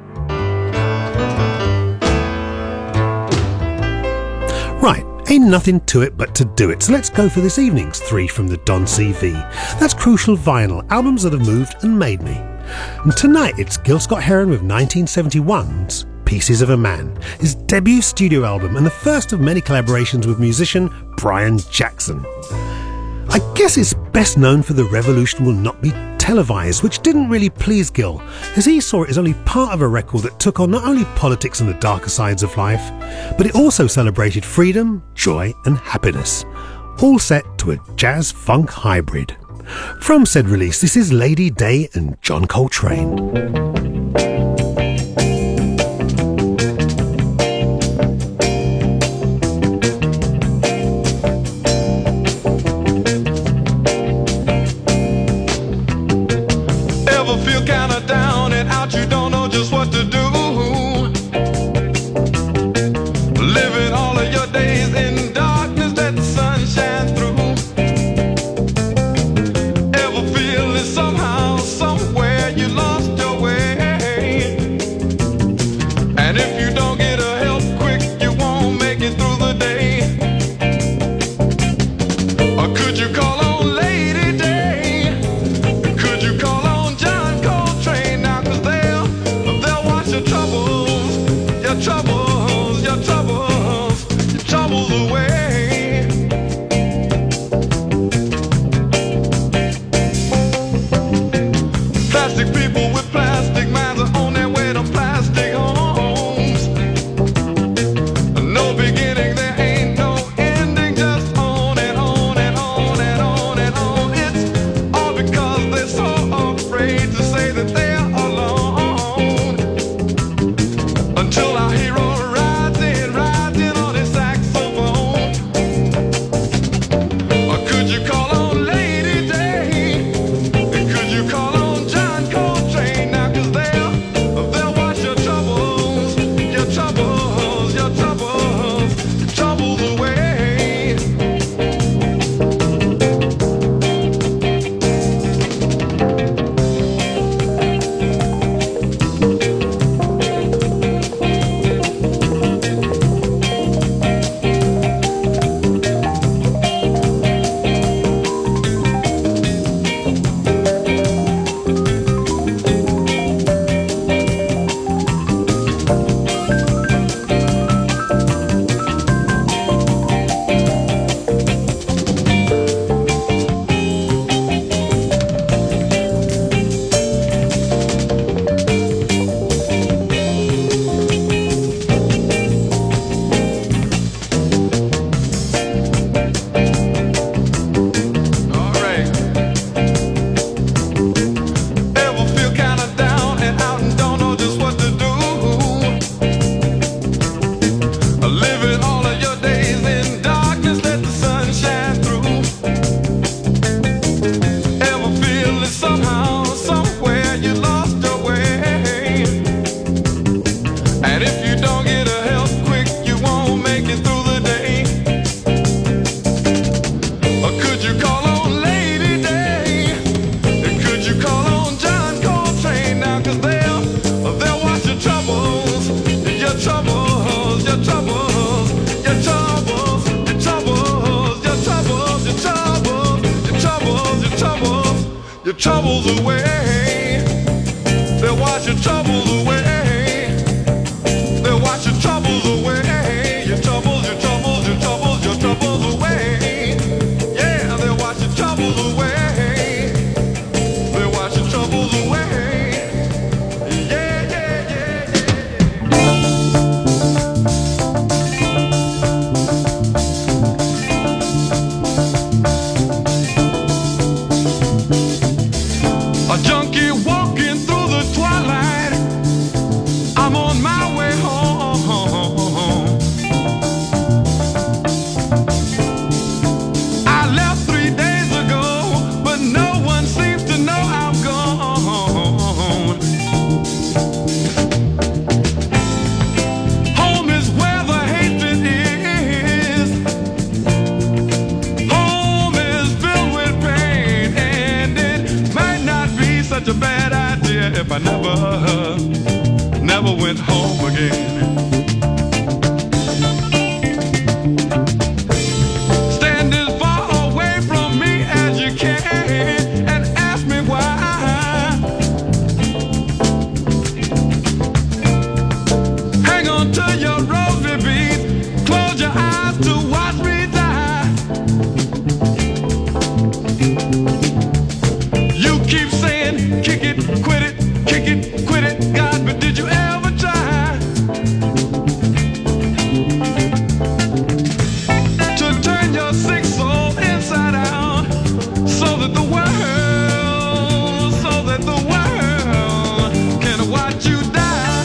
Right, ain't nothing to it but to do it, so let's go for this evening's three from the Don C V. That's Crucial Vinyl, albums that have moved and made me. And tonight it's Gil Scott-Heron with nineteen seventy-one's Pieces of a Man, his debut studio album and the first of many collaborations with musician Brian Jackson. I guess it's best known for The Revolution Will Not Be Televised, which didn't really please Gil, as he saw it as only part of a record that took on not only politics and the darker sides of life, but it also celebrated freedom, joy and happiness, all set to a jazz-funk hybrid. From said release, this is Lady Day and John Coltrane. Somehow, somewhere you lost your way. Or could you call on Lady Day? Could you call on John Coltrane now? Cause they'll, they'll watch your troubles, your troubles, your troubles, your troubles, your troubles, your troubles, your troubles, your troubles, your troubles, your troubles away. They'll wash your troubles away. They'll wash your troubles away. Your troubles, your troubles, your troubles, your troubles away. Yeah, they'll wash your troubles away. They'll wash your troubles away. Yeah, yeah, yeah, yeah. A junkie walking through the twilight. I'm on my way home. I left three days ago, but no one seems to know I'm gone. Home is where the hatred is. Home is filled with pain, and it might not be such a bad idea if I never, never went home again. Stand as far away from me as you can and ask me why. Hang on to your rosy beads, close your eyes to watch me die. You keep saying, kick it, quit it, kick it, quit it, God, but did you ever try to turn your sick soul inside out so that the world, so that the world can watch you die?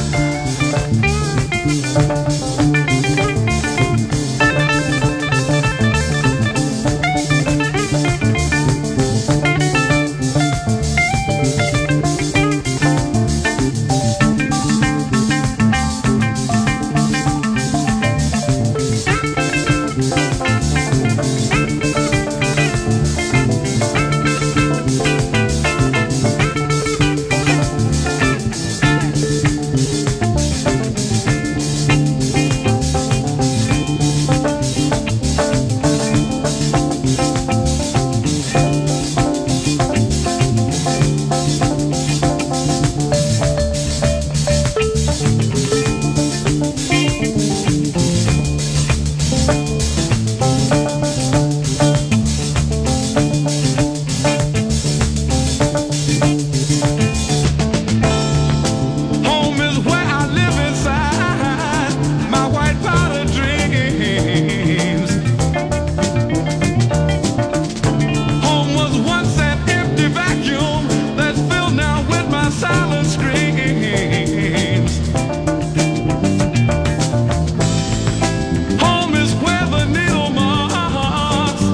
Home is where I live inside my white powder dreams. Home was once an empty vacuum that's filled now with my silent screams. Home is where the needle marks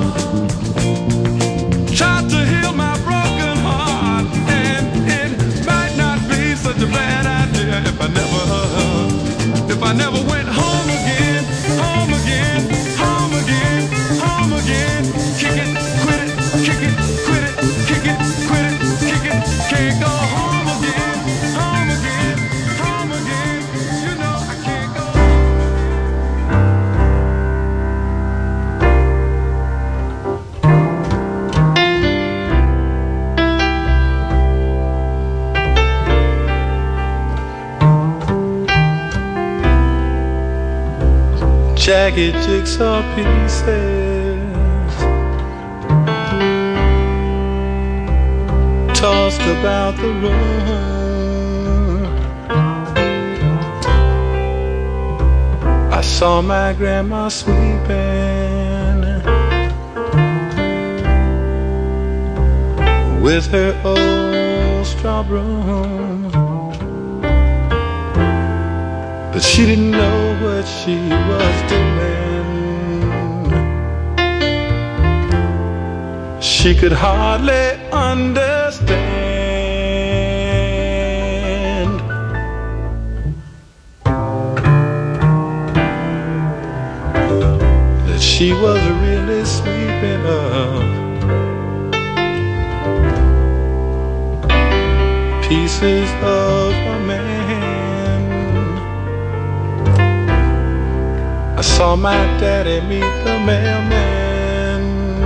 tried to heal my broken heart, and it might not be such a bad idea if I never, if I never went home again, home again, home again, home again. Kick it, quit it, kick it, quit it, kick it, quit it, kick it. Can't go home again, home again, home again. You know I can't go. Jagged jigsaw pieces tossed about the room. I saw my grandma sweeping with her old straw broom, but she didn't know what she was doing. She could hardly understand that she was really sweeping up Pieces of a man. I saw my daddy meet the mailman,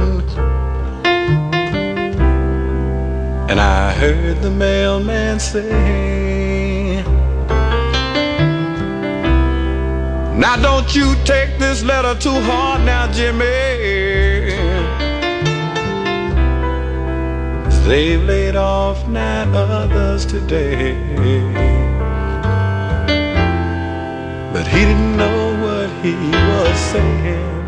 and I heard the mailman say, now don't you take this letter too hard now, Jimmy. They've laid off nine others today. But he didn't know what he was saying.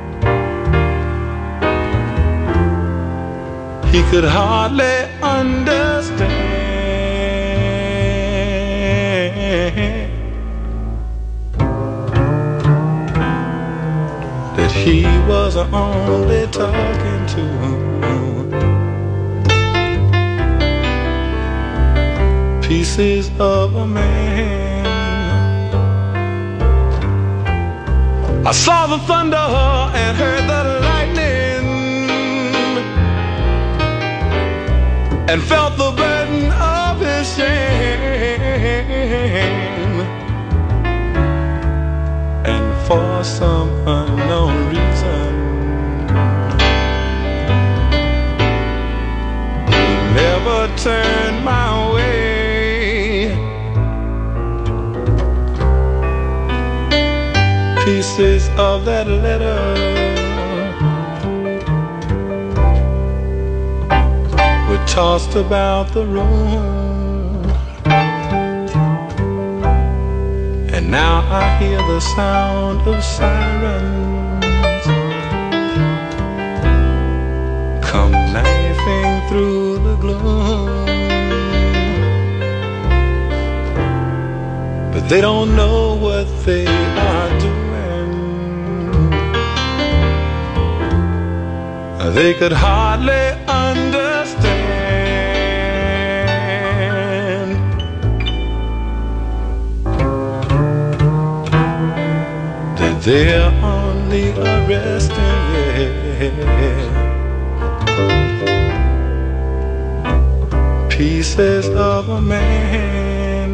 He could hardly understand that he was only talking to him. Pieces of a man. I saw the thunder and heard the lightning, and felt the burden of his shame. And for some unknown reason, he never turned my way. Pieces of that letter were tossed about the room, and now I hear the sound of sirens come knifing through the gloom. But they don't know what they are doing. They could hardly understand that they're only arresting pieces of a man.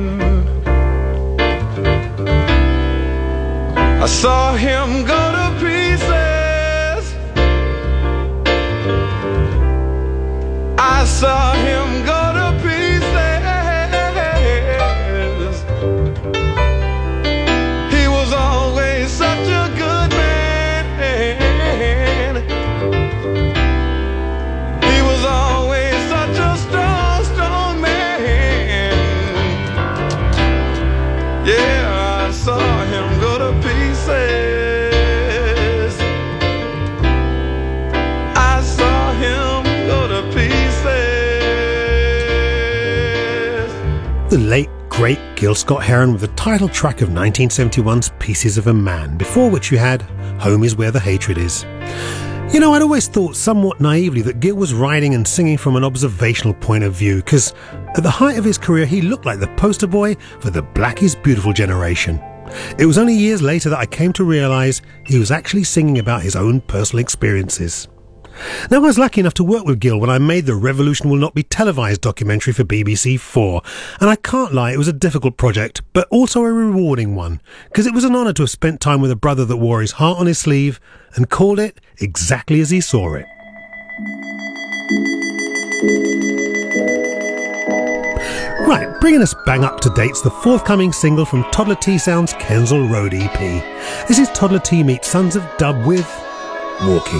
I saw him go to pieces. I saw him go to pieces. He was always such a good man. He was always such a strong, strong man. Yeah, I saw him go to pieces. I saw him go to pieces. The late, great Gil Scott-Heron with the title track of nineteen seventy-one's Pieces of a Man, before which you had Home Is Where the Hatred Is. You know, I'd always thought somewhat naively that Gil was writing and singing from an observational point of view, because at the height of his career he looked like the poster boy for the Black is Beautiful generation. It was only years later that I came to realise he was actually singing about his own personal experiences. Now, I was lucky enough to work with Gil when I made the Revolution Will Not Be Televised documentary for B B C four, and I can't lie, it was a difficult project, but also a rewarding one, because it was an honour to have spent time with a brother that wore his heart on his sleeve and called it exactly as he saw it. Right, bringing us bang up to date's the forthcoming single from Toddler T Sound's Kensal Road E P. This is Toddler T meets Sons of Dub with Walking.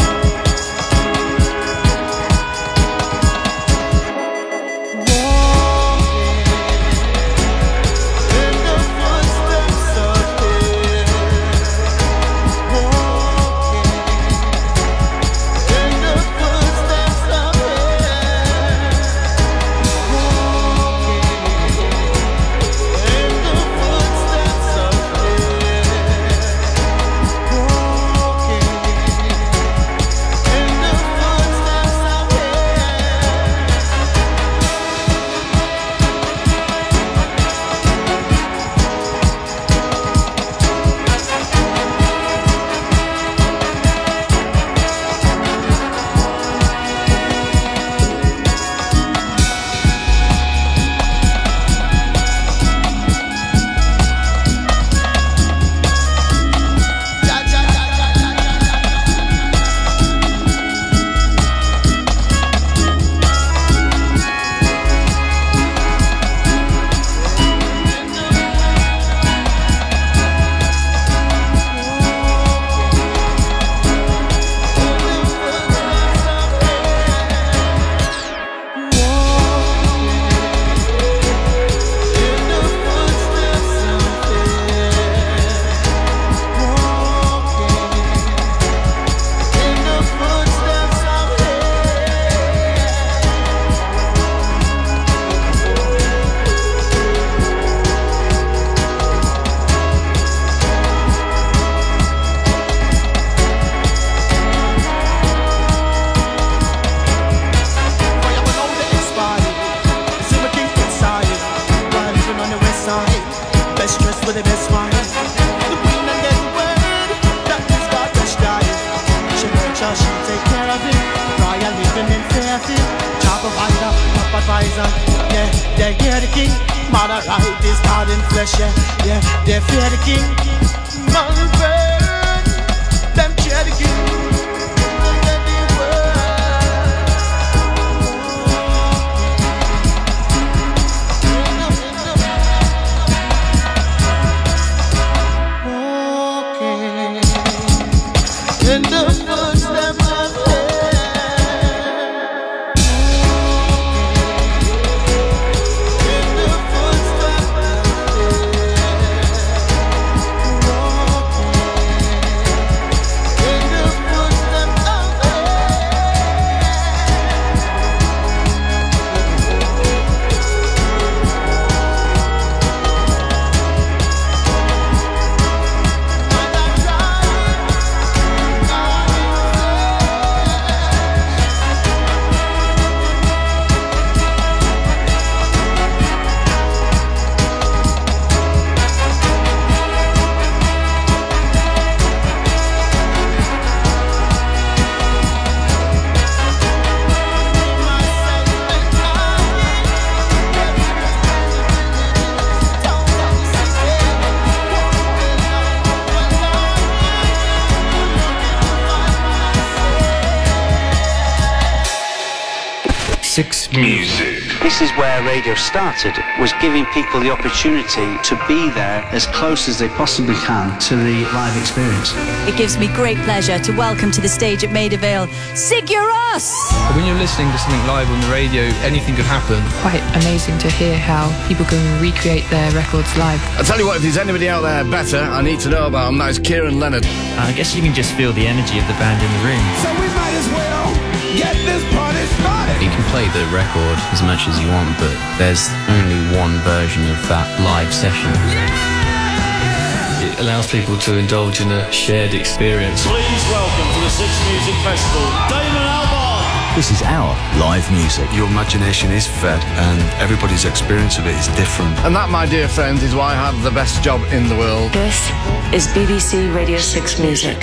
Walking with the best one. The queen and get the word that is God just dying. She nurture, she take care of it. Royal living in Fairfield. Job provider, top advisor. Yeah, they hear the king. Mother right is God in flesh. Yeah, yeah, they fear the king. Mother burn, them cheer the king. In the footsteps of Six Music. This is where radio started, was giving people the opportunity to be there as close as they possibly can to the live experience. It gives me great pleasure to welcome to the stage at Maida Vale, Sigur Rós! When you're listening to something live on the radio, anything could happen. Quite amazing to hear how people can recreate their records live. I'll tell you what, if there's anybody out there better, I need to know about them. That is Kieran Leonard. I guess you can just feel the energy of the band in the room. So we might as well get this party started. You can play the record as much as you want, but there's only one version of that live session. It allows people to indulge in a shared experience. Please welcome to the Six Music Festival, Damon Albarn. This is our live music. Your imagination is fed and everybody's experience of it is different. And that, my dear friends, is why I have the best job in the world. This is B B C Radio six Music.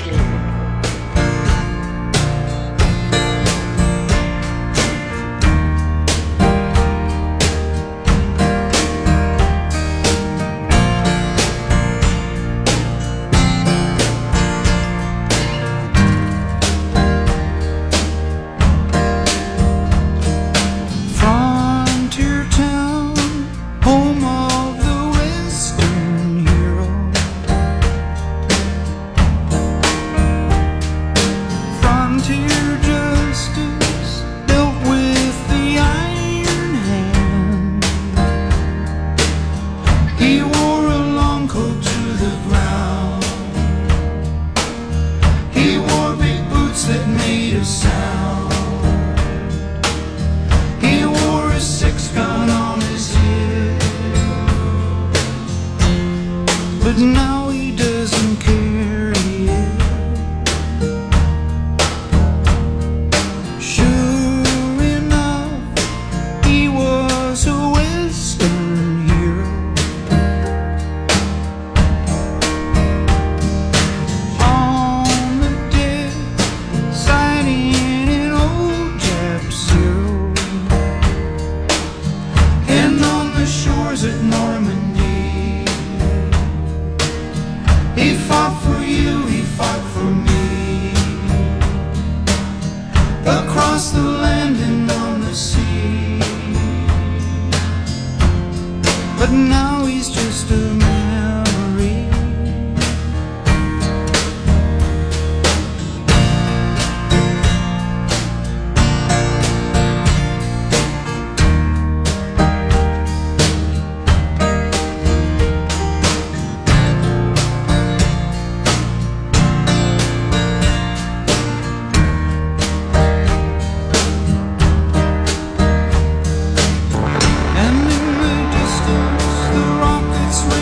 And in the distance, the rockets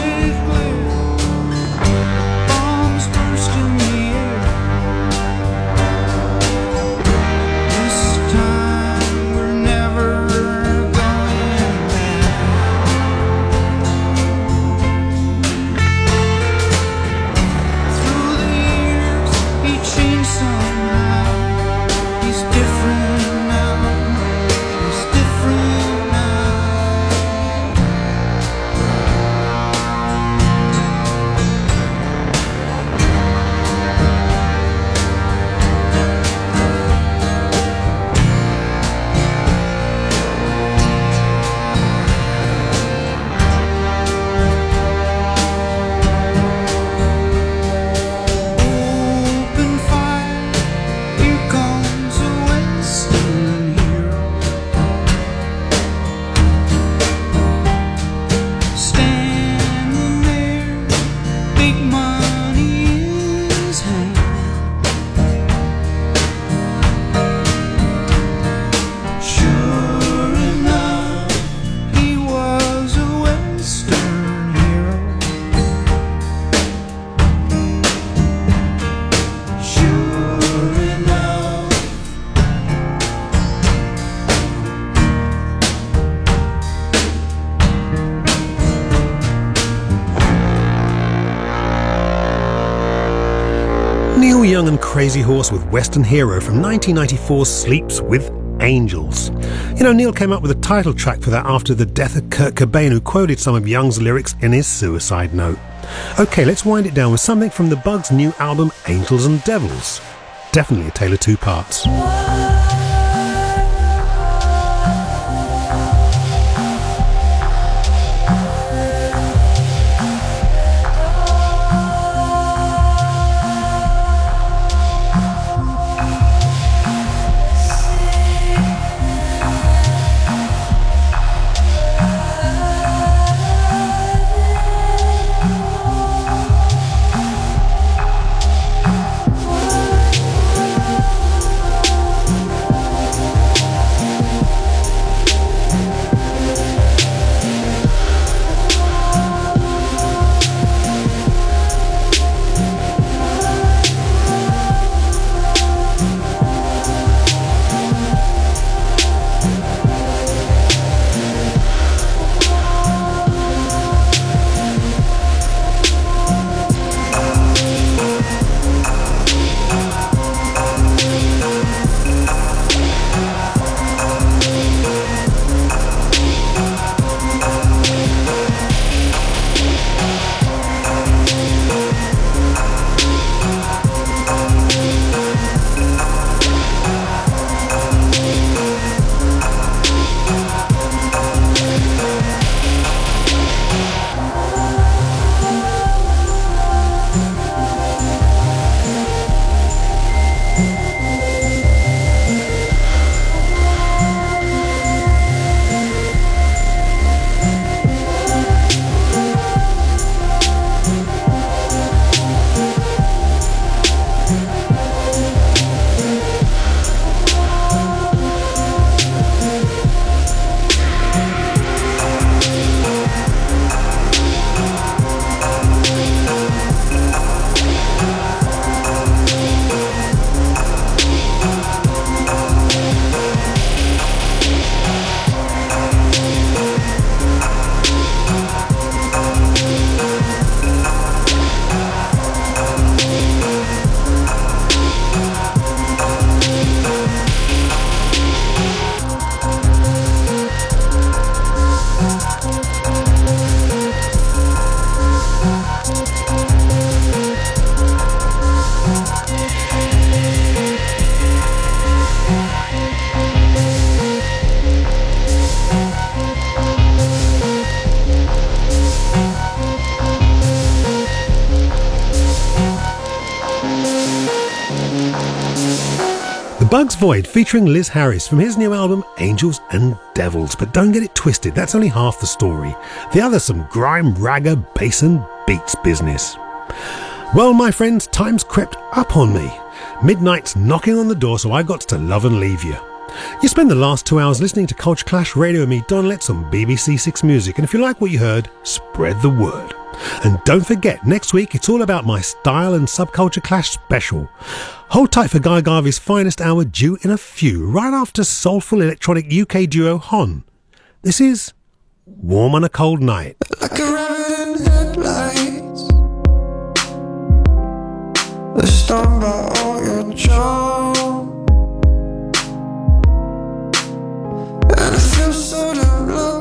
Neil Young and Crazy Horse with Western Hero from nineteen ninety-four's Sleeps with Angels. You know, Neil came up with a title track for that after the death of Kurt Cobain, who quoted some of Young's lyrics in his suicide note. OK, let's wind it down with something from the Bugs' new album Angels and Devils. Definitely a tale of two parts. Bugs Void featuring Liz Harris from his new album Angels and Devils. But don't get it twisted, that's only half the story. The other's some grime, ragga, bass and beats business. Well, my friends, time's crept up on me. Midnight's knocking on the door, so I got to love and leave you. You spend the last two hours listening to Culture Clash Radio with me, Don Letts, on B B C Six Music, and if you like what you heard, spread the word. And don't forget, next week it's all about my Style and Subculture Clash special. Hold tight for Guy Garvey's finest hour, due in a few, right after soulful electronic U K duo Hon. This is Warm on a Cold Night. Like a rabbit in headlights, they're stung by all your charm, and I feel so damn low.